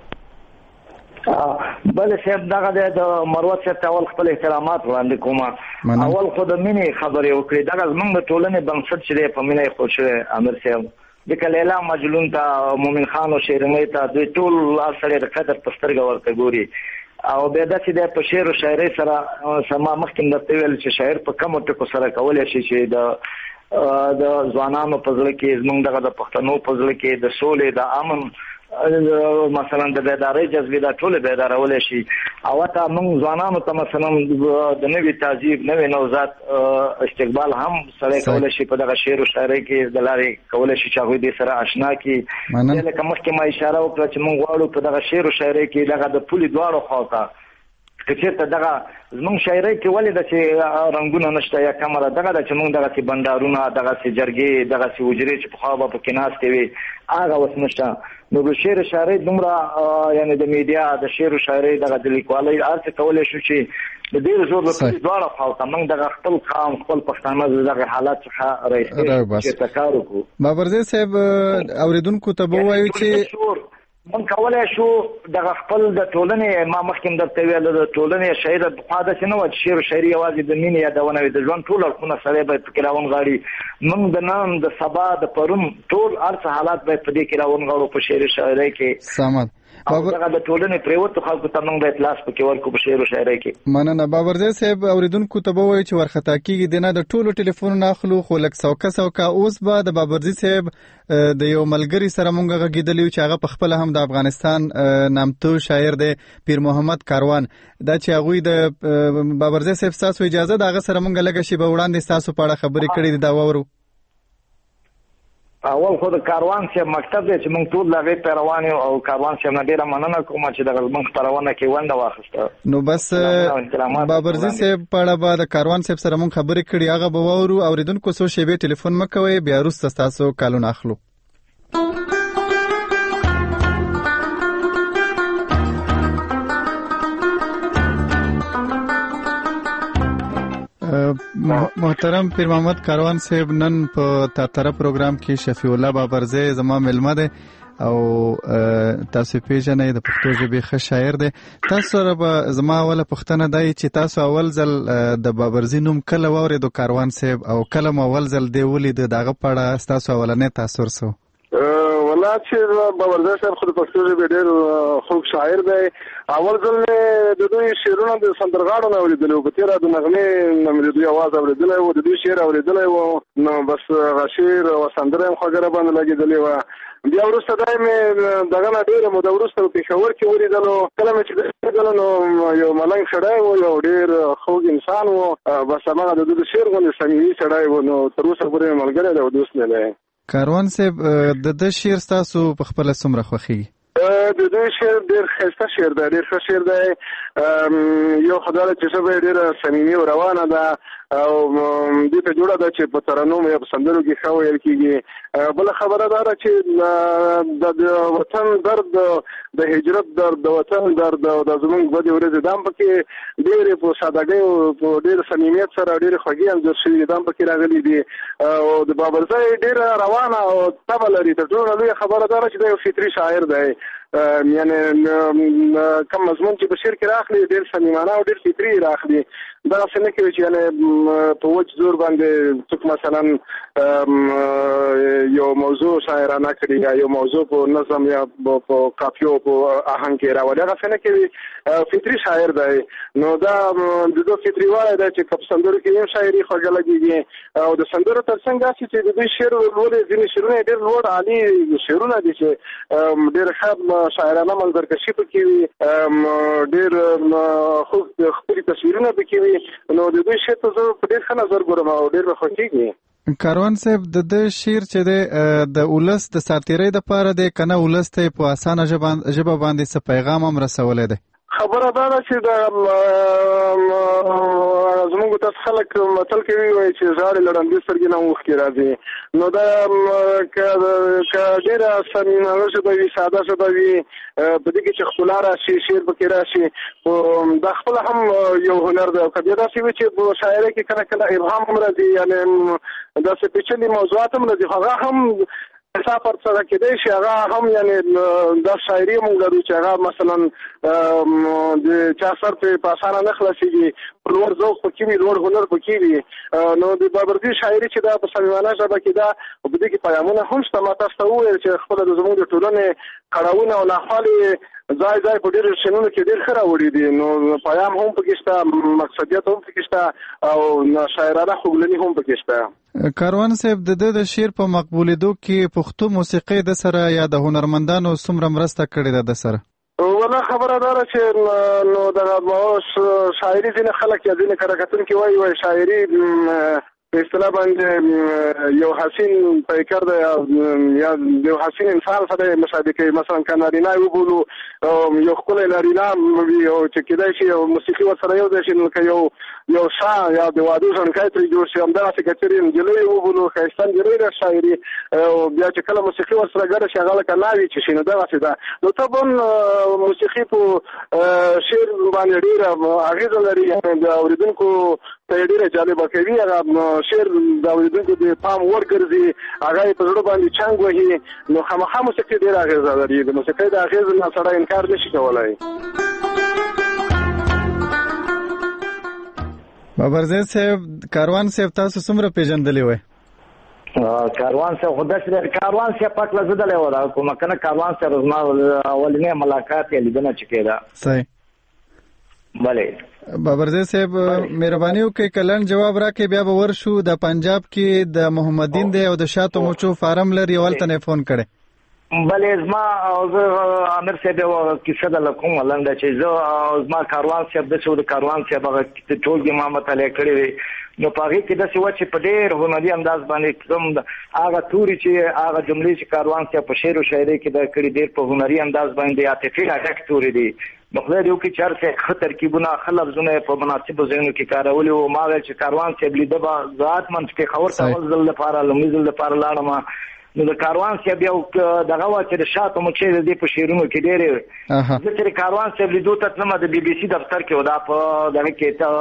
بل صاحب دغه د مروت صاحب ته اول خپل احترامات وړاندې کوم. اول خو د مینې خبرې وکړې دغه زموږ د ټولنې بنسټ چې دی په مینه یې خور شوی امیر صاحب ځکه لیلا مجنون ته مومن خان او شیرینۍ ته دوی ټول سړی د قدر په سترګه ورته ګوري او بیا داسې دی په شعر او شاعرۍ سره ما مخکې درته ویل چې شاعر په کمو ټکو سره کولی شي چې د ځوانانو په زړه کې زموږ دغه د پښتنو په زړه کې د سولې د امن مثلا د بیدارۍ جذبې دا ټول بیدارولای شي او ته موږ ځوانانو ته مثلا د نوې تهذیب نوې نوزاد استقبال هم سره کولای شي په دغه شعر او شاعرۍ کې د لارې کولای شي چې هغوی دې سره آشنا کړي. لکه مخکې ما اشاره وکړه چې موږ غواړو په دغه شعر او شاعرۍ کې دغه د پولې دواړو خواته که چېرته دغه زموږ شاعرۍ کې ولې داسې رنګونه نشته یا کمه ده دغه ده چې موږ دغسې بنډارونه دغسې جرګې دغسې حجرې چې پخوا به پکې ناستې وي هغه اوس نشته. نو د شعر شاعرۍ دومره یعنې د میډیا د شعر و شاعرۍ دغه د لیکوالۍ هر څه کولی شو چې د ډېر زور د دواړه خواو ته موږ دغه خپل قام خپل پښتانه د دغه حالات څخه راایستې چېرته کار وکړو. بابرزی صاحب اورېدونکو ته به ووایو چې من کولای شو دغه خپل د ټولنې ما مخکې درته ویل د ټولنې شاعر پخوا داسې نه وه چې شعر و شاعري یوازې د مینې یادونه وي د ژوند ټول اړخونه سړی باید پکې راونغاړي. موږ د نن د سبا د پرون ټول هر څه حالات باید په دې کې راونغاړو په شعر و شاعرۍ کې. سمد او دغه د ټولنې پریوتو خلکو ته موږ باید لاس پکې ورکړو په شعر و شاعرۍ کې. مننه. بابرزی صاحب اورېدونکو ته به ووایو چې وارخطا کېږي د نه د ټولو ټلیفونونه اخلو خو لږ سوکه اوس به د بابرزی صاحب د یو ملګري سره مونږ غږېدلی چې هغه پخپله هم د افغانستان نامتو شاعر دی پیر محمد کاروان دا چې هغوی د بابرزی صاحب ستاسو اجازه د هغه سره مونږ لږه شیبه وړاندې ستاسو په اړه خبرې کړې دي دا واورو. اول خو د کاروان صاحب مکتب دی چې موږ ټول د هغې پیروان یو او کاروان صاحب نه ډېره مننه کوم چې دغه زموږ خپرونه کې ونډه واخیسته. نو بس بابرزی صاحب په اړه به د کاروان صاحب سره موږ خبرې کړي هغه به واورو. اورېدونکو څو شیبې ټلیفون مه کوئ بیا وروسته ستاسو کالونه اخلو. محترم پیر محمد کاروان صاحب نن په تاتره پروګرام کې شفیع الله بابرزی زما ملمه دی او تاسو پیژنئ د پښتو ژبې ښه شاعر دی. تاسو سره به زما اوله پوښتنه دا چې تاسو اول ځل د بابرزی نوم کله واورېدو کاروان صاحب او کله مو اول ځل دی ولید د هغه په اړه ستاسو اولنی تاثر څه و؟ والله چې بابرزی صاحب خو د پښتو ژبې ډېر خوږ شاعر دی. اول ځل مې د دوی شعرونه د سندرغاړو نه اورېدلي وو په تېره د نغمې نه مې د دوی اواز اورېدلی و د دوی شعر اورېدلی و نو بس هغه شعر او سندره یې خوږه راباندې لګېدلې وه. بیا وروسته دا مې دغه نه ډېره موده وروسته په پېښور کې ولیدلو. کله مې چې ولیدلو نو یو ملنګ سړی و یو ډېر خوږ انسان و بس هماغه د دوی د شعر غوندې صمیمي سړی و نو تر اوسه پورې مې ملګری دی او دوست مې دی. کاروان صاحب د ده شعر ستاسو په خپله څومره خوښېږي؟ د دوی شعر ډېر ښایسته شعر دی ډېر ښه شعر دی. یو خو دا ده چې ژبه یې ډېره صمیمي او روانه ده او دې ته جوړه ده چې په ترانو یا په سندرو کې ښه ویل کېږي. بله خبره دا ده چې د وطن درد د هجرت درد د وطن درد او د زموږ بدې ورځې دا هم پکې ډېرې په سادهګۍ او په ډېر صمیمیت سره ډېرې خوږې انځور شوي دي دا هم پکې راغلي دي. او د بابرزی ډېره روانه او طبع لري. تر ټولو لویه خبره دا ده چې دا یو فطري شاعر دی. یعنی کم مضمون چې په شعر کې راخلي ډېر صمیمانه او ډېر فطري راخلي. دغسې نه کوي چې یعنې په وچ زور باندې څوک مثلا یو موضوع شاعرانه کړي یا یو موضوع په نظم یا په قافیو په آهنګ کې راولي هغسې نه کوي فطري شاعر دی. نو دا د دوی فطري والی دی چې که په سندرو کې هم شاعري خوږه لګېږي او د سندرو تر څنګ داسې چې د دوی شعر لولې ځینې شعرونه یې ډېر لوړ عالي شعرونه دي چې ډېر ښه شاعرانه منظرکشي پکې وي ډېر ښکلي تصویرونه پکې وي. نو د دوی شعر ته زه په ډېر ښه نظر ګورم او ډېر به خوښېږي. کاروان صاحب د ده شعر چې دی د ولس د ساتیرۍ دپاره دی که نه ولس ته یې په اسانه ژبه باندې څه پیغام هم رسولی دی؟ خبره دا ده چې زموږ تاسو خلک متل کوي وایي چې زاړې لړندې سترګې نه اوښکې راځي. نو دا که ډېره صمیمانه ژبه وي ساده ژبه وي په دې کې چې ښکلا راشي شعر پکې راشي دا خپله هم یو هنر دی. او که بیا داسې وي چې په شاعرۍ کې کله کله ابهام هم راځي یعنې داسې پیچلي موضوعات هم راځي هغه هم حساب پر سره کېدای شي هغه هم یعنې دا شاعري موږ لرو چې هغه مثلا د چا سر په اسانه نه خلاصېږي لوړ ذوق پکې وي لوړ هنر پکې وي. نو د بابرزي شاعري چې دا په صمیمانه ژبه کې ده په دې کې پیغامونه هم شته. ما تاسو ته وویل چې خپله د زموږ د ټولنې کړاوونه او ناخوالې ځای په ډېرو شنونو کې ډېر ښه راوړي دي. نو پیام هم پکې شته مقصدیت هم پکې شته او شاعرانه خوږلني هم پکې شته. کاروان صاحب د ده د شعر په مقبولېدو کې پښتو موسیقۍ د سره یا د هنرمندانو څومره مرسته کړې ده د سره؟ والله خبره دا ده چې نو دغه شاعري ځینې خلک یا ځینې کره کتونکي وایي شاعري په اصطلاح باندې یو حسین پیکر دی یا یو حسین انسان سره مشابه کوي. مثلا که نارینه وبولو یو ښکلی نارینه وي او چې کېدای شي یو موسیقي ورسره یو ځای شي نو که یو شاه یا د واده ژڼکی ترې جوړ شي همدغسې که چېرې نجلۍ وبولو ښایسته نجلۍ ده شاعري او بیا چې کله موسیقي ورسره ګډه شي هغه لکه ناوې چې شي نو دغسې ده. نو طبعا موسیقي په شعر باندې ډېره اغېزه لري د اورېدونکو ته یې ډېره جالبه کوي. هغه شعر د اورېدونکو د پام وړ ګرځي هغه یې په زړه باندې چنګ وهي نو خامخا موسیقي ډېره اغېزه لري. د موسیقۍ د اغېزې نه سړی انکار نشي کولی. بابرزی صاحب کاروان صاحب تاسو څومره پیژندلی وای؟ کاروان صاحب خو داسې کاروان صاحب پاک لزدلی و دا کومه کنه کاروان صاحب زما اولنۍ ملاقات یا لیدنه چې کېده. صحیح. بله بابرزی صاحب مهرباني وکړئ که لنډ جواب راکړئ بیا به ورشو. د پنجاب کې د محمدین دی او د شاتو مچو فارم لري هلته نه یې فون کړی. بلې زما امیر صاحب یوه کیسه ده له کومه لنډه چې زه زما کاروان صاحب داسې و د کاروان صاحب هغه ټولګې ما مطالعه کړې وې نو په هغې کې داسې وه چې په ډېر هنري انداز باندې کوم هغه توري چې هغه جملې چې کاروان صاحب په شعر و شاعرۍ کې دا کړي ډېر په هنري انداز باندې عاطفي راډک توري دي. نو خدای دې وکړي چې هر څه ښه ترکیبونه ښه لفظونه یې په مناسبو ځایونو کې کارولي وو. ما ویل چې کاروان صاحب لیده به زه حتماً پېښور ته اول ځل لپاره لومړي ځل لپاره لاړم. نو د کاروان صاحب یو دغه وه چې د شاتو مچۍ د دې په شعرونو کې ډېرې زه چې د کاروان صاحب لیدو ته تلم د بي بي سي دفتر کې و دا په دغه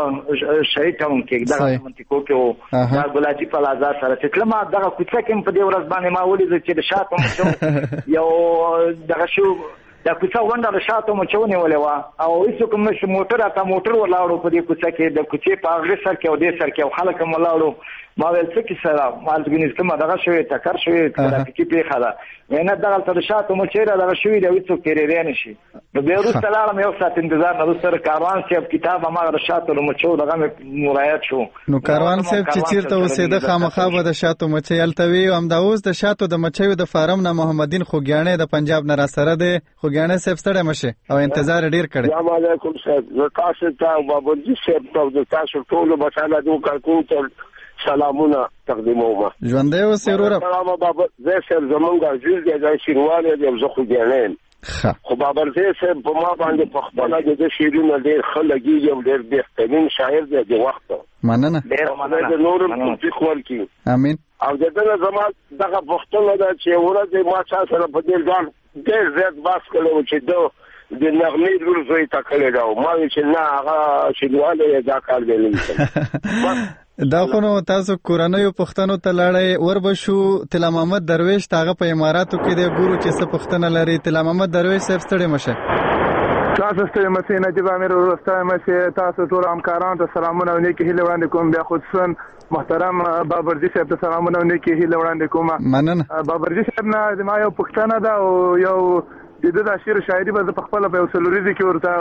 کې شهید ټاون کې دغه منطقو کې و دا ګلاجي پلازا سره چې تلم دغه کوڅه کې په دې ورځ باندې ما ولیدل چې د شاتو مچو یو دغه شو دا کوڅه غونډه د شاتو مچو نیولې وه او هېڅوک هم نشي موټر راته موټر ولاړو په دې کوڅه کې د کوڅې په هغې سر کې او دې سر کې او خلک هم ولاړو. ما ویل څه کیسه ده ما ځګنیز کومه دغه شوې ټکر شوې ترافیکي پېښه ده وینا دغلته د شاتو مچۍ را دغه شوي دي او هېڅوک تېرېدی نه شي. نو بیا وروسته لاړم یو ساعت انتظار نه وروسته کاروان صاحب کتاب هماغه د شاتو د مچو دغه مې مراعات شو. نو کاروان صاحب چې چېرته اوسېده خامخا به د شاتو مچۍ هلته وي او همدا اوس د شاتو د مچیو د فارم نه محمدین خوږیاڼی د پنجاب نه راسره دی. خوږیاڼی صاحب ستړی مه شي او انتظار یې ډېر کړی. السلام علیکم صاحب زه تاسو ته او بابرجي صاحب ته د تاسو ټولو بچانو د کارکونو ته سلامونه تقدیموم. ژوندی اوسې وروره. سلام بابرزی صاحب زمونږ عزیز دی دا شینواری دی زه خوږیاڼی یم. خو بابرزی صاحب په ما باندې په خپله د ده شعرونه ډېر ښه لګېږي او ډېر بهترین شاعر دی د وخته. مننه. د نورو توفیق ورکړي. امین. او د ده نه زما دغه پوښتنه ده چې ورځ ما چا سره په دې ځان ډېر زیات بحث کړی و چې ده د نغمې لور زوی ټاکلی ده او ما ویل چې نه هغه شینوالی یې دا کار دی نه وي. دا خو نو تاسو کورنیو پوښتنو ته لاړئ ور به شو. طلا محمد درویش ته هغه په اماراتو کې دی ګورو چې څه پوښتنه لري. طلا محمد درویش صاحب ستړی مه شئ. تاسو ستړي مه شئ. نجیب امیر ستړی مه شئ. تاسو ټولو همکارانو ته سلامونه او نیکې هیلې وړاندې کوم. بیا خصوصا محترم بابرجي صاحب ته سلامونه او نیکې هیلې وړاندې کوم. مننه. بابرجي صاحب نه زما یو پوښتنه ده او یو د ده دا شعر شاعري به زه په خپله په یو څلوریزې کې ورته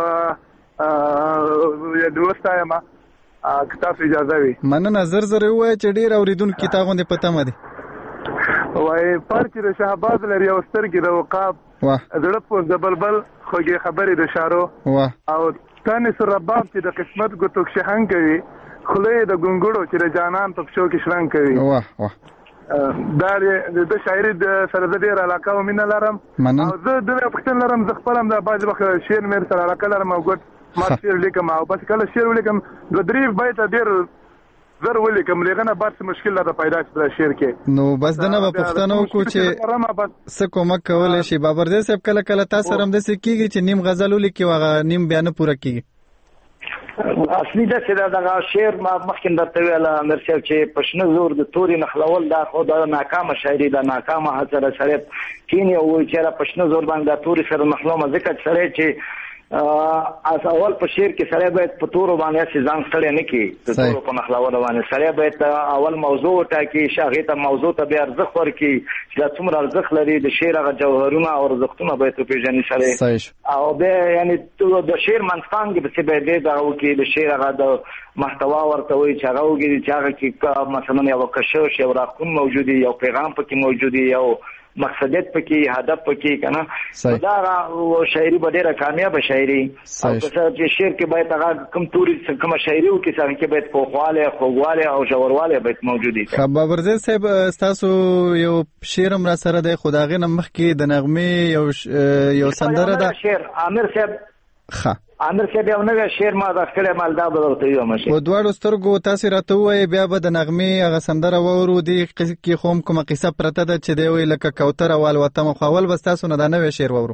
لوستی یم که تاسو اجازه وي. مننه. زر زر یې ووایه چې ډېر اورېدونکي تا غوندې په تمه دي. وایي پر چې د شهباز لري او سترګې د عقاب زړه پوس د بلبل خوږې خبرې د شارو او تانس رباب چې د قسمت ګوتوک شهنګ کوي خوله یې د ګونګړو چې د جانان په پښو کې شرنګ کوي. دا د شاعري سره زه ډېره علاقه او مینه لرم او زه د پوښتنه لرم. زه خپل هم د بعضې وخت شعر مې سره علاقه لرم او ګوډ ما شعر لیکم او بس کله شعر ولیکم دوه درې بیته ډېر زر ولیکم د هغه نه بعد څه مشکل راته پیدا شي په شعر کې. نو بس دنه به پوښتنه وکړو چې څه کومک کولی شي. بابرزی صاحب کله کله تا سره همداسې کېږي چې نیم غزل ولیکي او هغه نیم بیا نه پوره کېږي. اصلي داسې ده دغه شعر ما مخکې درته ویله امیر صاحب چې په شنه زور د تورې نښلول دا خو د ناکامه شاعري ده. ناکامه هڅه ده سړی کینې او وایي چې یاره په شنه زور باندې دا تورې سره نښلومه ځکه چې سړی چې اول په شعر کې سړی باید په تورو باندې هسې ځان ستړی نه کړي. د تورو په نښلولو باندې سړی باید اول موضوع وټاکي هغې ته موضوع ته بیا ارزښت ورکړي چې دا څومره ارزښت لري. د شعر هغه جوهرونه او ارزښتونه باید وپېژني سړی او بیا یعنې د شعر منځپانګې پسې باید دغه وکړي. د شعر هغه د محتوا ورته وي چې هغه وګوري چې هغه کې مثلا یو کشش یو راخون موجود یو پیغام پکې موجود یو مقصدیت پکې هدف پکې کنه دا شاعري به ډیره کامیاب شاعري او چې شعر کې باید هغه کوم توري کوم شاعري او کې څنګه کې باید پوخواله خوږواله او ژورواله باید موجود وي. بابرزه صاحب تاسو یو شعر هم را سره د خداغه نمخ کې د نغمه یو سندره ده شعر عامر صاحب ښه عامر صاحب یو نوی شعر ما د خپل مالدا بدلته یو مشه و دواړو سترګو تاسو راته وای بیا به د نغمه هغه سندره وورو دی کې خوم کومه قصه پرته ده چې دی وی لکه کوتره وال وطن خو اول بس تاسو نه دا نوی شعر وورو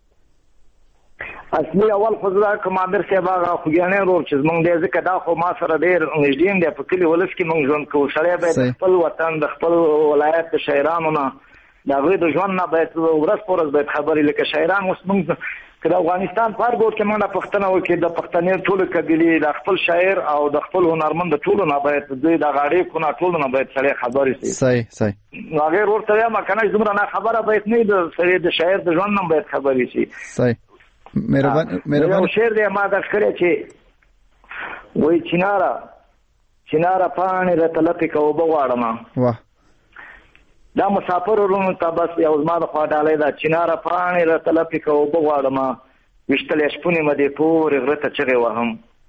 اصلي اول خو کوم عامر صاحب هغه خوګیانه ورور چې مونږ دې ځکه دا خو ما سره ډیر نږدې دی په کلی ولس کې مونږ ژوند کوو سړی باید خپل وطن د خپل ولایت د شاعرانو نه دا غوې د ژوند نه باید ورځ پر ورځ باید خبرې لکه شاعران اوس مونږ که د افغانستان په هر ګوټ کې موږ پښتنه وکړي د پښتنې ټولو قبیلې د خپل شاعر او د خپل هنرمند ټولو نه باید دوی د غاړې کو نه ټولو نه باید سړی خبرې شي. صحیح نو هغه ورته وایم کنه زموږ نه خبره باید نه د سړی د شاعر د ژوند نه باید خبرې شي. صحیح مهربان شعر دی ما د خره چې وای چناره پانی را تلپی کو بغواړم واه دا مسافر ورونو ته بس یو زما د خوا ډالۍ ده چناره پاڼې را تلپې که اوبه غواړمه ویشتلی شپونې مه دې پورې غره ته چغې وهم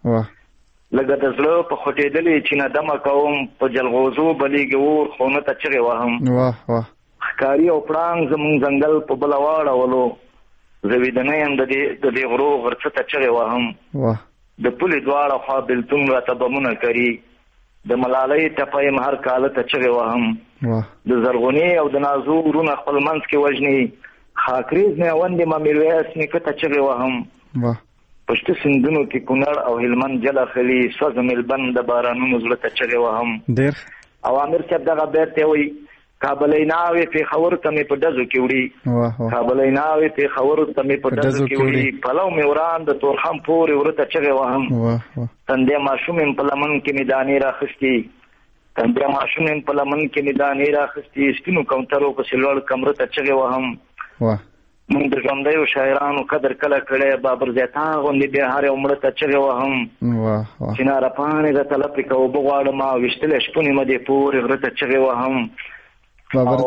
لږه د زړه په خوټېدلې چې نه دمه کوم په جلغوزو بلیږي اور خونه ته چغې وهم ښکاري او پړانګ زمونږ ځنګل په بله واړولو زه ویدنی یم د دې غرو غرڅه ته چغې وهم د پولې دواړه خوا بېلتون راته بمونه کري د ملالۍ ټپه یم هر کاله ته چغې وهم د زرغونې او د نازو ورونه خپل منځ کې وژني خاکریز میوندې ما میرویس نیکه ته چغې وهم پشته سیندونو کې کونړ او هلمند جلا خلي سوځم البند د بارانونو زړه ته چغې وهم او امیر صاحب دغه بیت ته وایي کابلۍ ناوې پېښور ته مې په ډزو کې وړي کابلۍ ناوې پېښور ته مې په ډزو کې وړي پلو مې وران د تورخم پورې وره ته چغې وهم تندې ماشوم یم په لمن کې مې دانې راخستې تندې ماشوم یم په لمن کې مې دانې راخستې سپینو کوترو پسې لوړ کمره ته چغې وهم موږ د ژوندیو شاعرانو قدر کله کړی بابر زیتا غوندې بیا هر یو مړه ته چغې وهم چناره پاڼې د تلپې که اوبه غواړم ویشتلی شپونې مه دې پورې غره ته چغې وهم او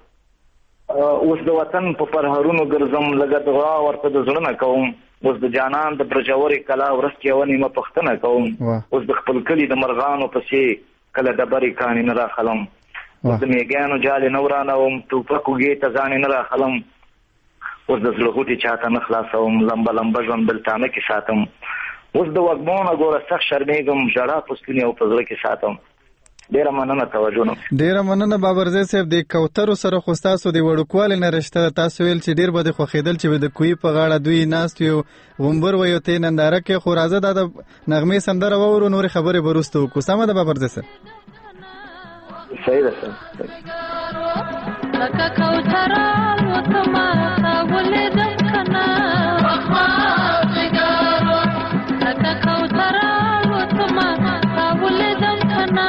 اوس د وطن په پرهرونو ګرځم لږه دعا ورته د زړه نه کوم اوس د جانان د برجورې کلا ورځ کې یوه نیمه پوښتنه کوم اوس د خپل کلي د مرغانو پسې کله ډبرې کاڼې نه راخلم اوس د میږیانو جالې نه ورانوم ټوپک اوږې ته ځانې نه راخلم اوس د زړه غوټې چاته نه خلاصوم لمبه لمبه ژوند بلتانه کې ساتم اوس د وږمو نه ګوره سخت شرمېږم ژړا په ستوني او په زړه کې ساتم. ډیره مننه توجه نو ډیره مننه بابرزه صاحب د کوترو سره خو تاسو د وړوکوالي نه رشته تاسو ویل چې ډیر به د خوخیدل چې د کوی په غاړه دوی ناست یو غومبر ویو ته ننداره کې خو راځه د نغمه سندره وورو نور خبره برسته کو سمه ده بابرزه صاحب صحیح ده صاحب لکه کوتره وتما ولدم کنا وخما جګارو لکه کوتره وتما ولدم کنا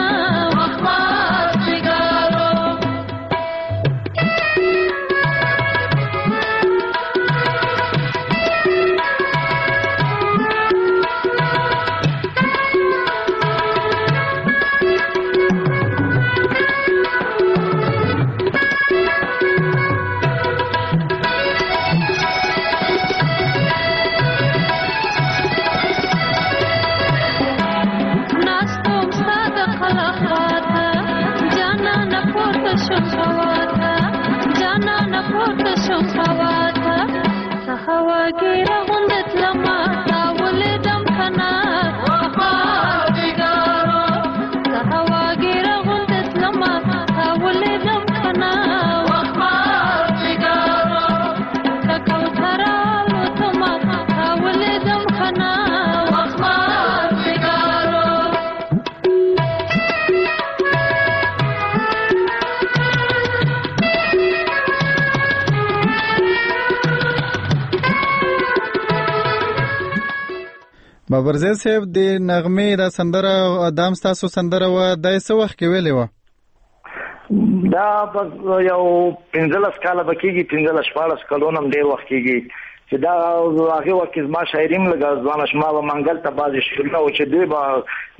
بابرزه صاحب د نغمه د سندره ادم تاسو سندره و د څه وخت کې ویلې و دا بس یو 15 کاله بکیږي 15 کلونه ډیر وخت کېږي چې دا هغه وخت ما شاعریم لګا ځوان شما و منګل ته بازي شروع او چې دی با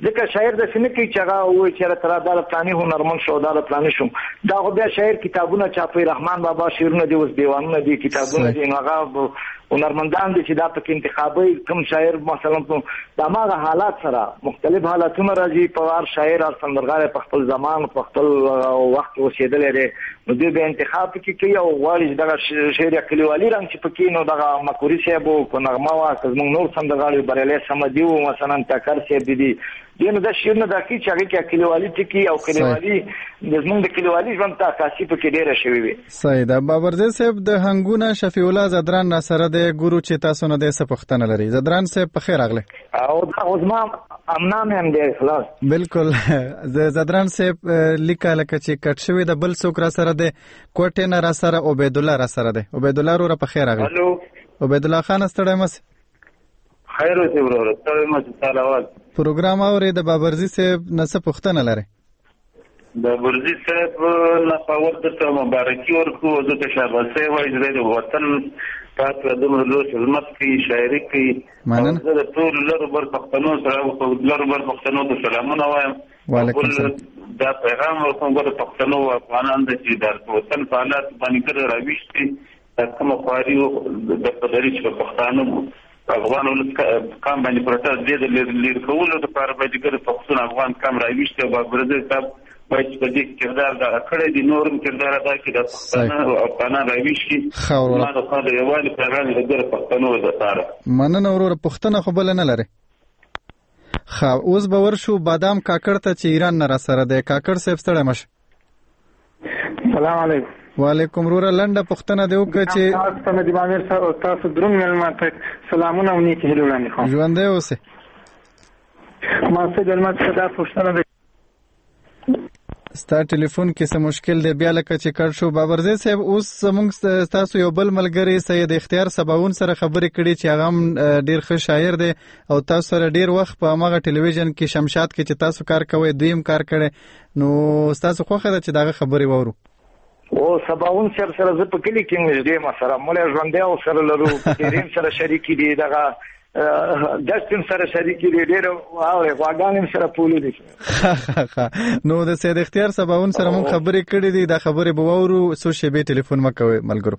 ځکه شاعر د سینې کې چې هغه وایي چې تر دا پلاني هنرمند شو دا پلاني شو دا خو بیا شاعر کتابونه چاپي رحمان بابا شعرونه دي اوس دیوانونه دي کتابونه دي هغه هنرمندان دي چې دا په انتخابي کم شاعر مثلا د ماغه حالات سره مختلف حالاتونه راځي په هر شاعر او سندرغاړي په خپل زمان په خپل وخت اوسېدل لري نو دوی به انتخاب کوي او غواړي دغه شعر کلیوالي رنګ چې پکې نو دغه مکوري صاحب او نغمه وا کوم نور سندرغاړي بریالي سمدي او مثلا تکر صاحب دي دینو د شعرونه د کی چې هغه کلیوالي ټکی او کلیوالي د زمونږ د کلیوالي ژوند ته عکاسي پکې ډیره شوی وي. سید بابرزی صاحب د هنګونه شفیع الله زدران سره د ګورو چې تاسو نه د سپختنه لري. زدران صاحب په خیر راغله. او دا عظما امنا هم دی خلاص. بالکل زدران صاحب لیکاله چې کټ شوی د بل څوک را سره د کوټه نه را سره عبید الله را سره دی. عبید الله رو په خیر راغله. الو عبید الله خان ستړی مس. خیر اوسې ورور ستړی مس سلامات. پروګرام اورې د بابرزی صاحب نه سپختنه لري. د برزي صاحب نه پاور ته مبارکي ورکو او د شاباسه وایي د وطن تاسو د ملو خدمت کوي شاعري کوي مننه د ټول لر بر پښتنو سره لر بر پښتنو ته سلامونه وایم. وعلیکم السلام. دا پیغام ورکوم د پښتنو او افغانانو د چې د وطن په حالات باندې کړه راويشتي کوم خاريو د پدري چې پښتانه افغان ولس کام باندې پروتاس دې د لیر کولو لپاره باندې ګر پښتون افغان کام راويشته او برزه صاحب باید په دې کردار دا کړی دی نورم کردار ادا کړي د پښتون او افغان راويشتي ما د خاطر یوالي پیغام د ګر پښتنو لپاره مننه ورور پښتنه خو بل نه لري. خا اوس باور شو بادام کاکړ ته چې ایران نه را سره دی کاکړ صاحب ستړی مش. سلام علیکم. وعلیکم ورور لنډه پښتنه دی وکړه چې تاسو د امیر سره تاسو درنو ملمات سلامونه او نیکی هیله وړاندې کوم. ژوندې اوسه. ما څه دلمات صدا پښتنه دی ستا ټلیفون کې څه مشکل دی بیا لکه چې کړ شو. بابرزی صاحب اوس موږ تاسو یو بل ملګری سید اختیار سباون سره خبرې کړې چې هغه ډیر ښه شاعر دی او تاسو سره ډیر وخت په هغه ټلویزیون کې شمشاد کې چې تاسو کار کوئ دویم کار کړي نو تاسو خوښه ده چې دغه خبرې وورو. او سباون سره زه په کلی کې مې دې مسره مولا ژوندې او سره لرو ډیرین سره شریک دي دغه جاستین سره شریک دي ډېر او غواګانم سره پولو دي. نو د سید اختیار سباون سره مون خبرې کړې دي دا خبرې به وورو سو شی به ټلیفون مکوي ملګرو.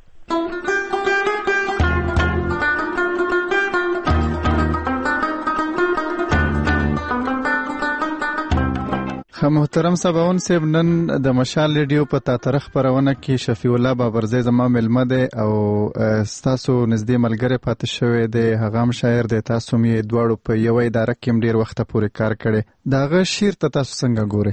محترم سباون صاحب نن د مشال ریډیو په تاترخ خبرونه کې شفیع الله بابرزی زما ملمه ده او تاسو نږدې ملګری پاتې شوی دی هغه هم شاعر دی تاسو مې دواړو په یوه اداره کې ډیر وخت پورې کار کړی داغه شعر ته تاسو څنګه ګورئ؟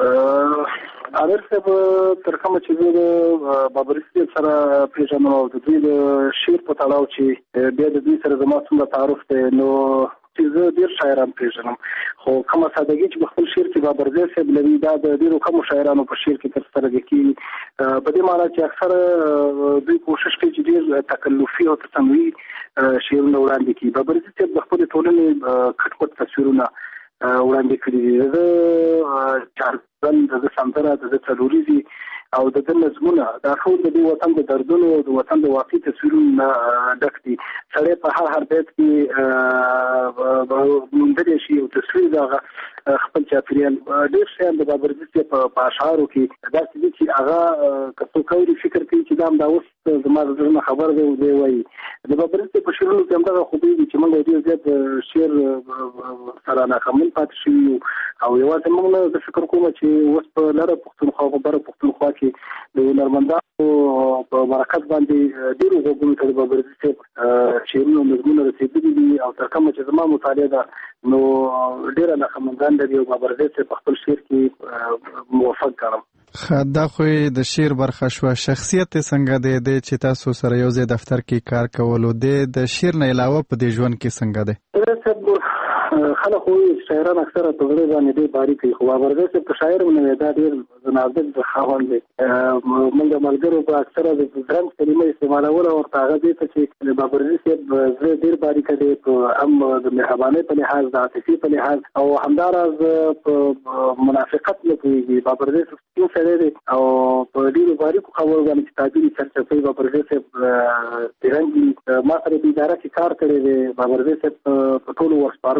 امیر صاحب تر کومه چې د بابرزی سره پیژنم او د دوی د شعر په تړاو چې بیا د دوی سره زما څومره تعارف دی نو چې زه ډیر شاعران پیژنم خو کومه سادهګي چې خپل شعر کې بابرزی صاحب لري دا د ډیرو کم شاعرانو په شعر کې تر سره کېږي په دې معنی چې اکثر دوی کوشش کوي چې ډیر تکلفي او تصنعي شعرونه وړاندې کړي. بابرزی صاحب د خپل ټولنې کټ تصویرونه وړاندې کړي دي. زه چارګن د سندره د څلوريزي او د نظمونه دا ټول د وطن د دردونو او د وطن د واقعي تصویرونو ډک دي. سړی په هر بیت کې مونږ شي او تصویر دا خپل چاپیریال ډېر شیان د بابرزی په اشعارو کې دا چې هغه کڅو کوي فکر کوي چې دا اوس زما د ژوند خبر دی وایي د بابرزی په شعرونو کې همدغه خوبي دي چې موږ ډېر زیات شعر سره ناکامل پاتې شوي او یوازې موږ د فکر کوم چې اوس په لاره پښتونخوا په بره پښتونخوا کې د هنرمندانو په برکت باندې ډېرو غوږونو ته د بابرزی صاحب شعرونه نظمونه رسېدلي دي او تر کومه چې زما مطالعه ده نو ډېره ناکامندان لري او بابرزی صاحب په خپل شعر کې موفق ګڼم. دا خو د شعر برخه شوه. شخصیت څنګه دی چې تاسو سره یو ځای دفتر کې کار کولو د شعر نه علاوه په دې ژوند کې څنګه دی؟ خلک وایي شاعران اکثره په زړه باندې ډېر باري کوي خو بابرزی صاحب په شاعر نه دا ډېر نازک خاوند دی. موږ ملګرو په اکثره د درنګ کلمې استعمالوله ورته هغه دې ته چې بابرزی صاحب زړه ډېر باري کوي په هم د مهربانۍ په لحاظ د عاطفي په لحاظ او همداراز په منافقت نه کوي. بابرزی صاحب سپین سړی دی او په ډېرو باریکو خبرو باندې چې تعبیر سرچپوي بابرزی صاحب درنګي ما سره په اداره کې کار کړی دی. بابرزی صاحب په ټولو ورسپارلو چارو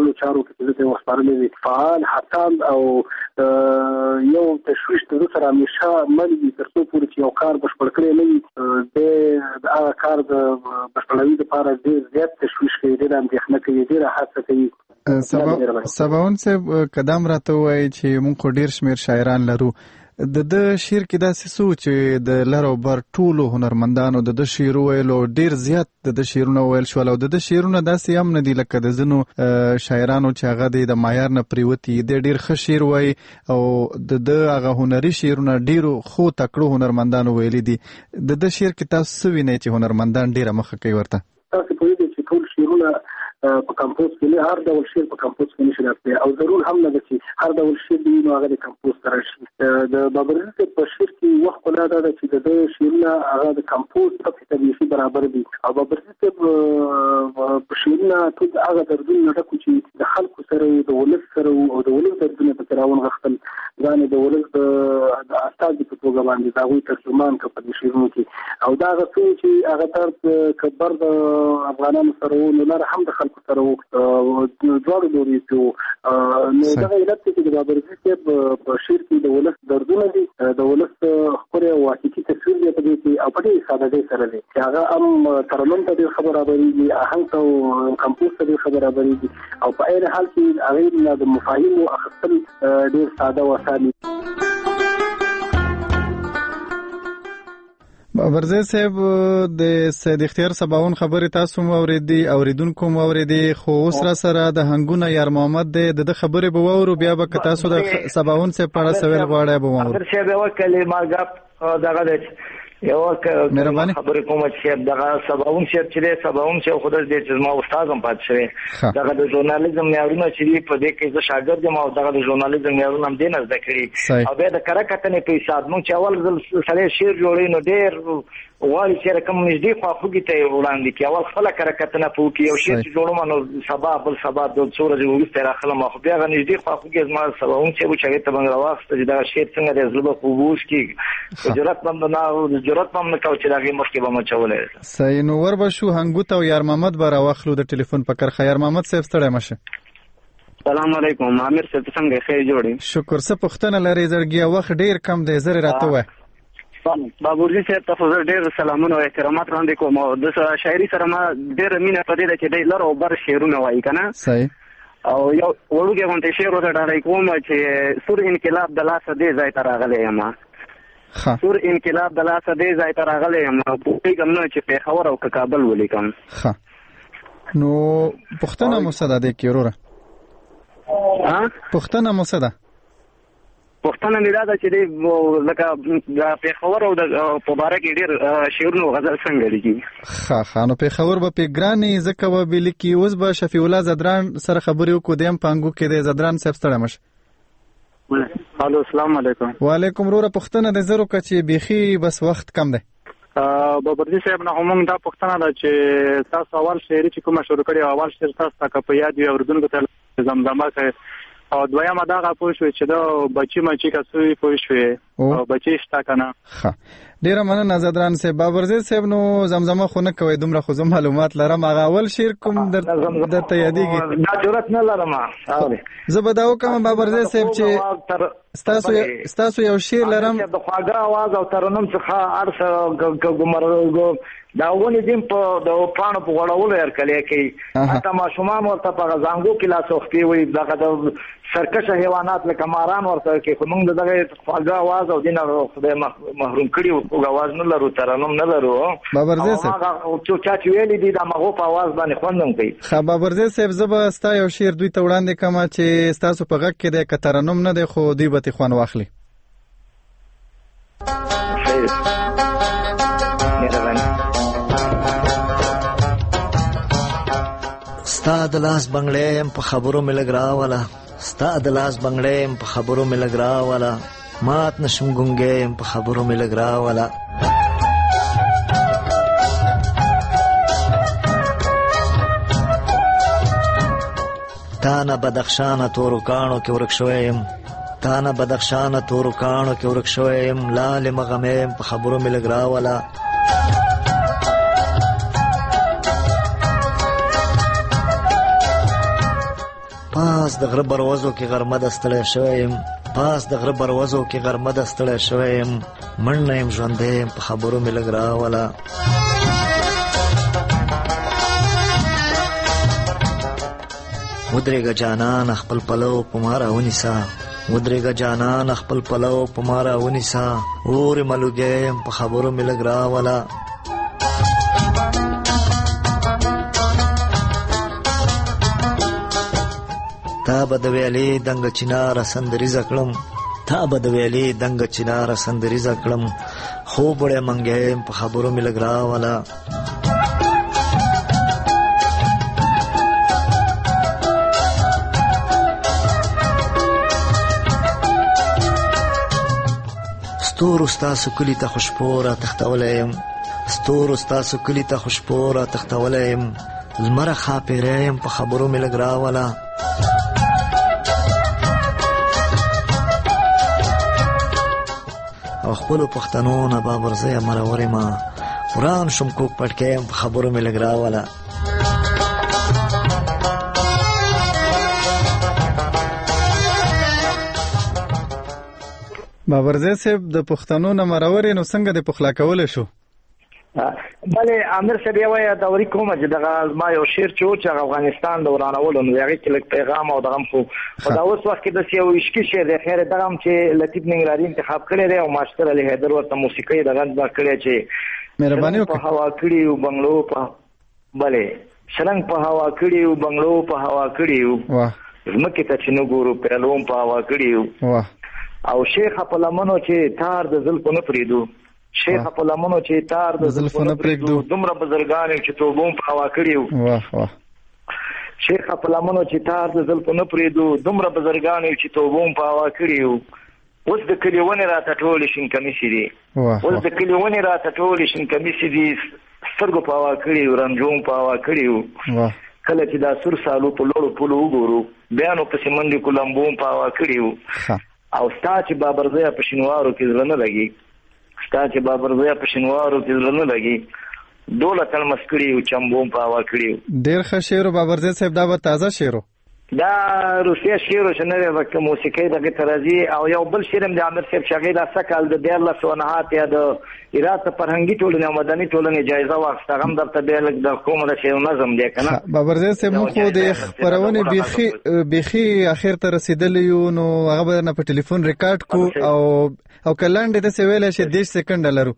ادارو کې د وسپارلې فعال حساب او یو تشویش د سره همیشه ملي تر څو پورې یو کار بشپړ کړی نه وي د هغه کار د بشپړوي لپاره ډېر زیات تشویش کوي، ډېر اندېښنه کوي، ډېر هڅه کوي. سباون صاحب قدم راته وایي چې موږ خو ډېر شمېر شاعران لرو، د شعر کې داسې څه چې د لر او بر ټولو هنرمندانو د شعر ویلو ډېر زیات د شعرونه ویل شول او د شعرونه داسې هم نه دي لکه د ځینو شاعرانو چې هغه د معیار نه پریوتي، د ډېر ښه شعر وایي او د هغه هنري شعرونه ډېرو ښو تکړو هنرمندانو ویلي دي. د شعر کې تاسو څه وینئ چې هنرمندان ډېره مخه کوي ورته؟ تاسو پوهېږئ چې ټول شعرونه په کمپوز کې نه، هر ډول شعر په کمپوز کې نشي راتلی او ضرور هم نه ده چې هر ډول شعر دی نو هغه د کمپوز ته راشي. د بابرزي صاحب په شعر کې وخت په دا ده چې د شعرونه هغه د کمپوز په طبیعي برابر دي او بابرزي صاحب په شعرونه ټول هغه دردونه ډکو چې د خلکو سره د ولس سره او د ولس دردونه په راون غختل ځان د ولس د استاد په توګه باندې دا غوي ترجمان کړ په شعرونو کې او دا غوښتل چې هغه درد کبر د افغانانو سره نو لاره هم د سره دواړو لوري ته نو دا علت چې د بابرزي صاحب په شعر کې د ولس دردونه دي، د ولس خپل واقعي تصویر دی په دې کې او په دې ساده سره دی چې هغه هم ترنم ته ډېر خبره برابرېږي، آهنګ ته کمپوز ته ډېر خبره برابرېږي او په عین حال کې هغه د مفاهیمو اخیستل ډېر ساده او اسانه. بابرزي صاحب د سید اختیار سباون خبرې تاسو مو اوریدي، اوریدونکو مو اوریدي، خو اوس را سره د هنګونه یار محمد د خبرې به واورو، بیا به که تاسو د سباون صاحب په اړه سوال غواړئ به واورو. بابر صاحب یو کلمه ګپ دغه یو مهرباني خبرې کوم چې دغه سباون صاحب چې سباون صاحب خدای دې چې ما استاد هم پات شوی دغه د ژورنالیزم معیارونه چې په دې کې زه شاګرد یم او دغه د ژورنالیزم معیارونه هم دې نه زده کړي او بیا د کره کتنې په حساب موږ چې اول ځل سره شعر جوړوي نو ډېر غواړي چې کوم نږدې خواخوږي ته وړاندې کړي، اول خپله کره کتنه په وکړي یو شعر چې جوړوم نو سبا بل سبا د څو ورځې وروسته راخلم خو بیا هغه نږدې خواخوږي زما سباون صاحب چې هغې ته به مې راواخېسته چې دغه شعر څنګه دی زړه به په اوبو وڅکي جرأت به هم نه کوو چې د هغې مخکې به مچولی. صحیح، نو ور به شو هنګوت او یار محمد به راواخلو د ټلیفون په کرښه. یار محمد صاحب ستړی مه شه. سلام علیکم عامر صاحب، څنګه ښه جوړې؟ شکر. څه پوښتنه لرئ؟ زړګیه وخت ډېر کم دی، زر راته ووایه. بابرزي صاحب ته زه ډېر سلامونه او احترامات وړاندې کوم او د شاعري سره ما ډېره مینه په دې ده چې دی لر او بر شعرونه وایي که نه. صحیح. او یو وړوکی غوندې شعر ورته ډالۍ کوم چې سور انقلاب د لاسه دې ځای ته راغلی یم، سور انقلاب د لاسه دې ځای ته راغلی یم، پوهېږم نه چې پېښور او که کابل ولیکم. نو پوښتنه مو څه ده دې کې وروره؟ پوښتنه مو څه ده؟ پوښتنه مې دا ده چې دی لکه د پېښور او د په باره کې ډېر شعرونه او غزل څنګه لیکي؟ نو پېښور به پې ګران وي ځکه به بې لیکي. اوس به شفیع الله زدران سره خبرې وکړو، دی هم په انګو کې دی. زدران صاحب ستړی مه شه. الو السلام علیکم. وعلیکم. وروره پوښتنه د زر وکړه چې بیخي بس وخت کم دی. بابرزي صاحب نه موږ دا پوښتنه ده چې تاسو اول شعري چې کومه شروع کړې اول شعر تاسو ته که په یاد وي اورېدونکو ته زمزمه کوي او دویمه دغه پوه شوې چې دا بچي مچي که څه پوه شوې او بچي شته که نه. ډېره مننه زدران صاحب. بابرزي صاحب نو زمزمه خو نه کوئ، دومره خو زه معلومات لرم. هغه اول شعر کوم درته یادېږي؟ دا جرأت نه لرم. زه به دا وکړم بابرزي صاحب چې ستاسو یو شعر لرم د خواږه اواز او ترنم څخه هر څه دا ونې دیم په د پاڼو په غوړولو هرکلی کوي، حتی ماشومان ورته په غزانګو کې لاس وختي وي، دغه د سرکشه حیوانات لکه ماران ورته کوي، خو موږ دغه خواږه اواز او دې نه خدای محروم کړي وو، اواز نه لرو، ترنم نه لرو. بابرزي صاحب چا چې ویلي دي د مغو په اواز باندې خوند هم کوي. بابرزي صاحب زه به ستا یو شعر دوی ته وړاندې کړم چې ستاسو په غږ کې دی، که ترنم نه دی خو دوی به ترې خوند واخلي. ستا د لاس بنگړې يم په خبرو مې لګ راوله، ستا د لاس بنگړې يم په خبرو مې لګ راوله، مات نشم ګونګې يم په خبرو مې لګ راوله. تا نه بدخشانه تورو کاڼو کې ورک شوی یم، تا نه بدخشانه تورو کاڼو کې ورک شوی یم، لالې مغمې یم په خبرو مې لګ راوله. پاس د غره بروزو کې غرمه د ستړی شوی یم پاس د غره بروزو کې غرمه د ستړی شوی یم منډه یم ژوندی یم په خبرو مې لږ راوله ودرېږه جانان خپل پلو په ما راونیسه ودرېږه جانان خپل پلو په ما راونیسه اورې ملوګی یم په خبرو مې لږ راوله تا به د ویلې دنګه چناره سندریزه کړم تا به د ویلې دنګه چناره سندریزه کړم خوب وړی منګی یم په خبرو مې لږ راوله ستورو ستاسو کلي ته خوشبو را تښتولی یم ستورو ستاسو کلي ته خوشبو را تښتولی یم لمره ښاپېری یم په خبرو مې لږ راوله او خپلو پښتنو نه بابرزیه مرورې ما وران شم کوک پټکی یم په خبرو مې لږ راوله بابرزی صاحب د پښتنو نه مرورې نو څنګه د پخلا کولی شو بله امیر صاحب یو دوري کومه چې دغه ما یو شعر چې و چې افغانستان د ورانولو نو هغې کې لږ پیغام او دغه خو په دا اوس وخت کې داسې یو عشقي شعر دی خیر دغه هم چې لطیف ننګرهاري انتخاب کړی دی او ماشتر علي حیدر ورته موسیقۍ دغه کړی چې مهرباني وکړئ په هوا کړي او بنګلو په بله شرنګ په هوا کړي او بنګلو په هوا کړي ځمکې ته چې نه ګورو پیلوم په هوا کړي او شیخ په لمنو چې تار د زلفو نه پرېږدو شیخ په لمنو چې تار د زلفو نه پرېږدو دومره بزرګان یو چې توبه هم په هوا کړي وو شیخ په لمنو چې تار د زلفو نه پرېږدو دومره بزرګان یو چې توبه هم په هوا کړي وو اوس د کلي ونې راته ټولې شین کمیسې دي اوس د کلي ونې راته ټولې شین کمیسې دي سترګو په هوا کړي وو رنجو هم په هوا کړي وو کله چې دا سور سالو په لوړو پلو وګورو بیا نو پسې منډې کولمبو هم په هوا کړي وو او ستا چې بابرزیه په شینوارو کې زړه نه لګي ستا چې بابرزیه په شینوارو کې زړه نه لګي ډوله تلمس کړي او چمبو په هوا کړي ډېر ښه شعر بابرزی صاحب دا به تازه شعر دا روسیه شعر چې نه وکړه موسیقۍ دغه ترازی او یو بل شعر هم د عامر صاحب شاګرد اسکل د 1409 یا د ایرات فرهنګي ټولنې او مدني ټولنې جایزه واخیسته هم درته بیا لږ د کومه د شعر نظم دی کنه بابرزی صاحب مو خو د خبرونه بيخي اخر ته رسیدلی یو نو هغه به نه په ټلیفون ریکارډ کو او کلاندې د سویل شي 10 سکند لرو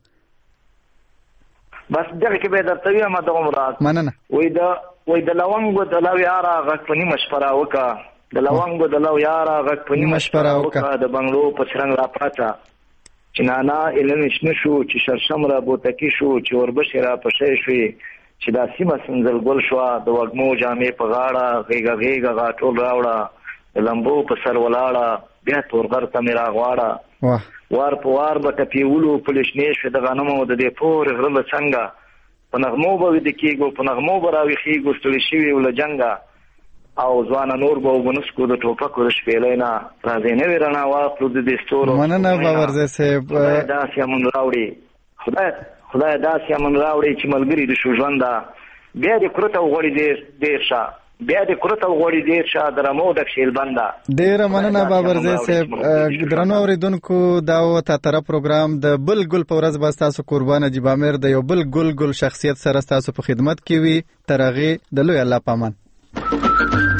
بس دغه کې به درته وایم د عمرات مننه وای د لونګو د لو یارا غږ په نیمه شپه راوکه د لونګو د لو یارا غږ په نیمه شپه راوکه د بنګلو په څرنګ را پاته چې نانا علم شنه شو چې شرشم را بوتکی شو چې وربشې را پشې شوې چې دا سیمه سنځل ګل شوه د وږمو جامې په غاړه غېږه غېږه غاټول راوړه د لمبو په سر ولاړه بیا تورغر ته مې راغواړه وار په وار به ټپېولو پلې شنې شوې د غنمو د دې پورې غره له څنګه په نغمو به ویده کېږو په نغمو به راویښېږو ستړي شوي یو له جنګه او ځوانه نور به وبنسکو د ټوپکو د شپېلۍ نه راځئ نوې رڼا واخلو د دې ستورو مننه بابرزی صاحب خدای داسې امن راوړي خدای داسې امن راوړي چې ملګري د شو ژونده بیا دې کورته وغوړي ډېر شه بیا دې کورته وغوړي ډېر شه د رمو ډک شیلبنده ډېره مننه بابرزی صاحب درنو اورېدونکو دا و تا طرف پروګرام د بل ګل په ورځ به ستاسو قربان نجیب امیر د یو بل ګل شخصیت سره ستاسو په خدمت کې وي تر هغې د لوی الله په امان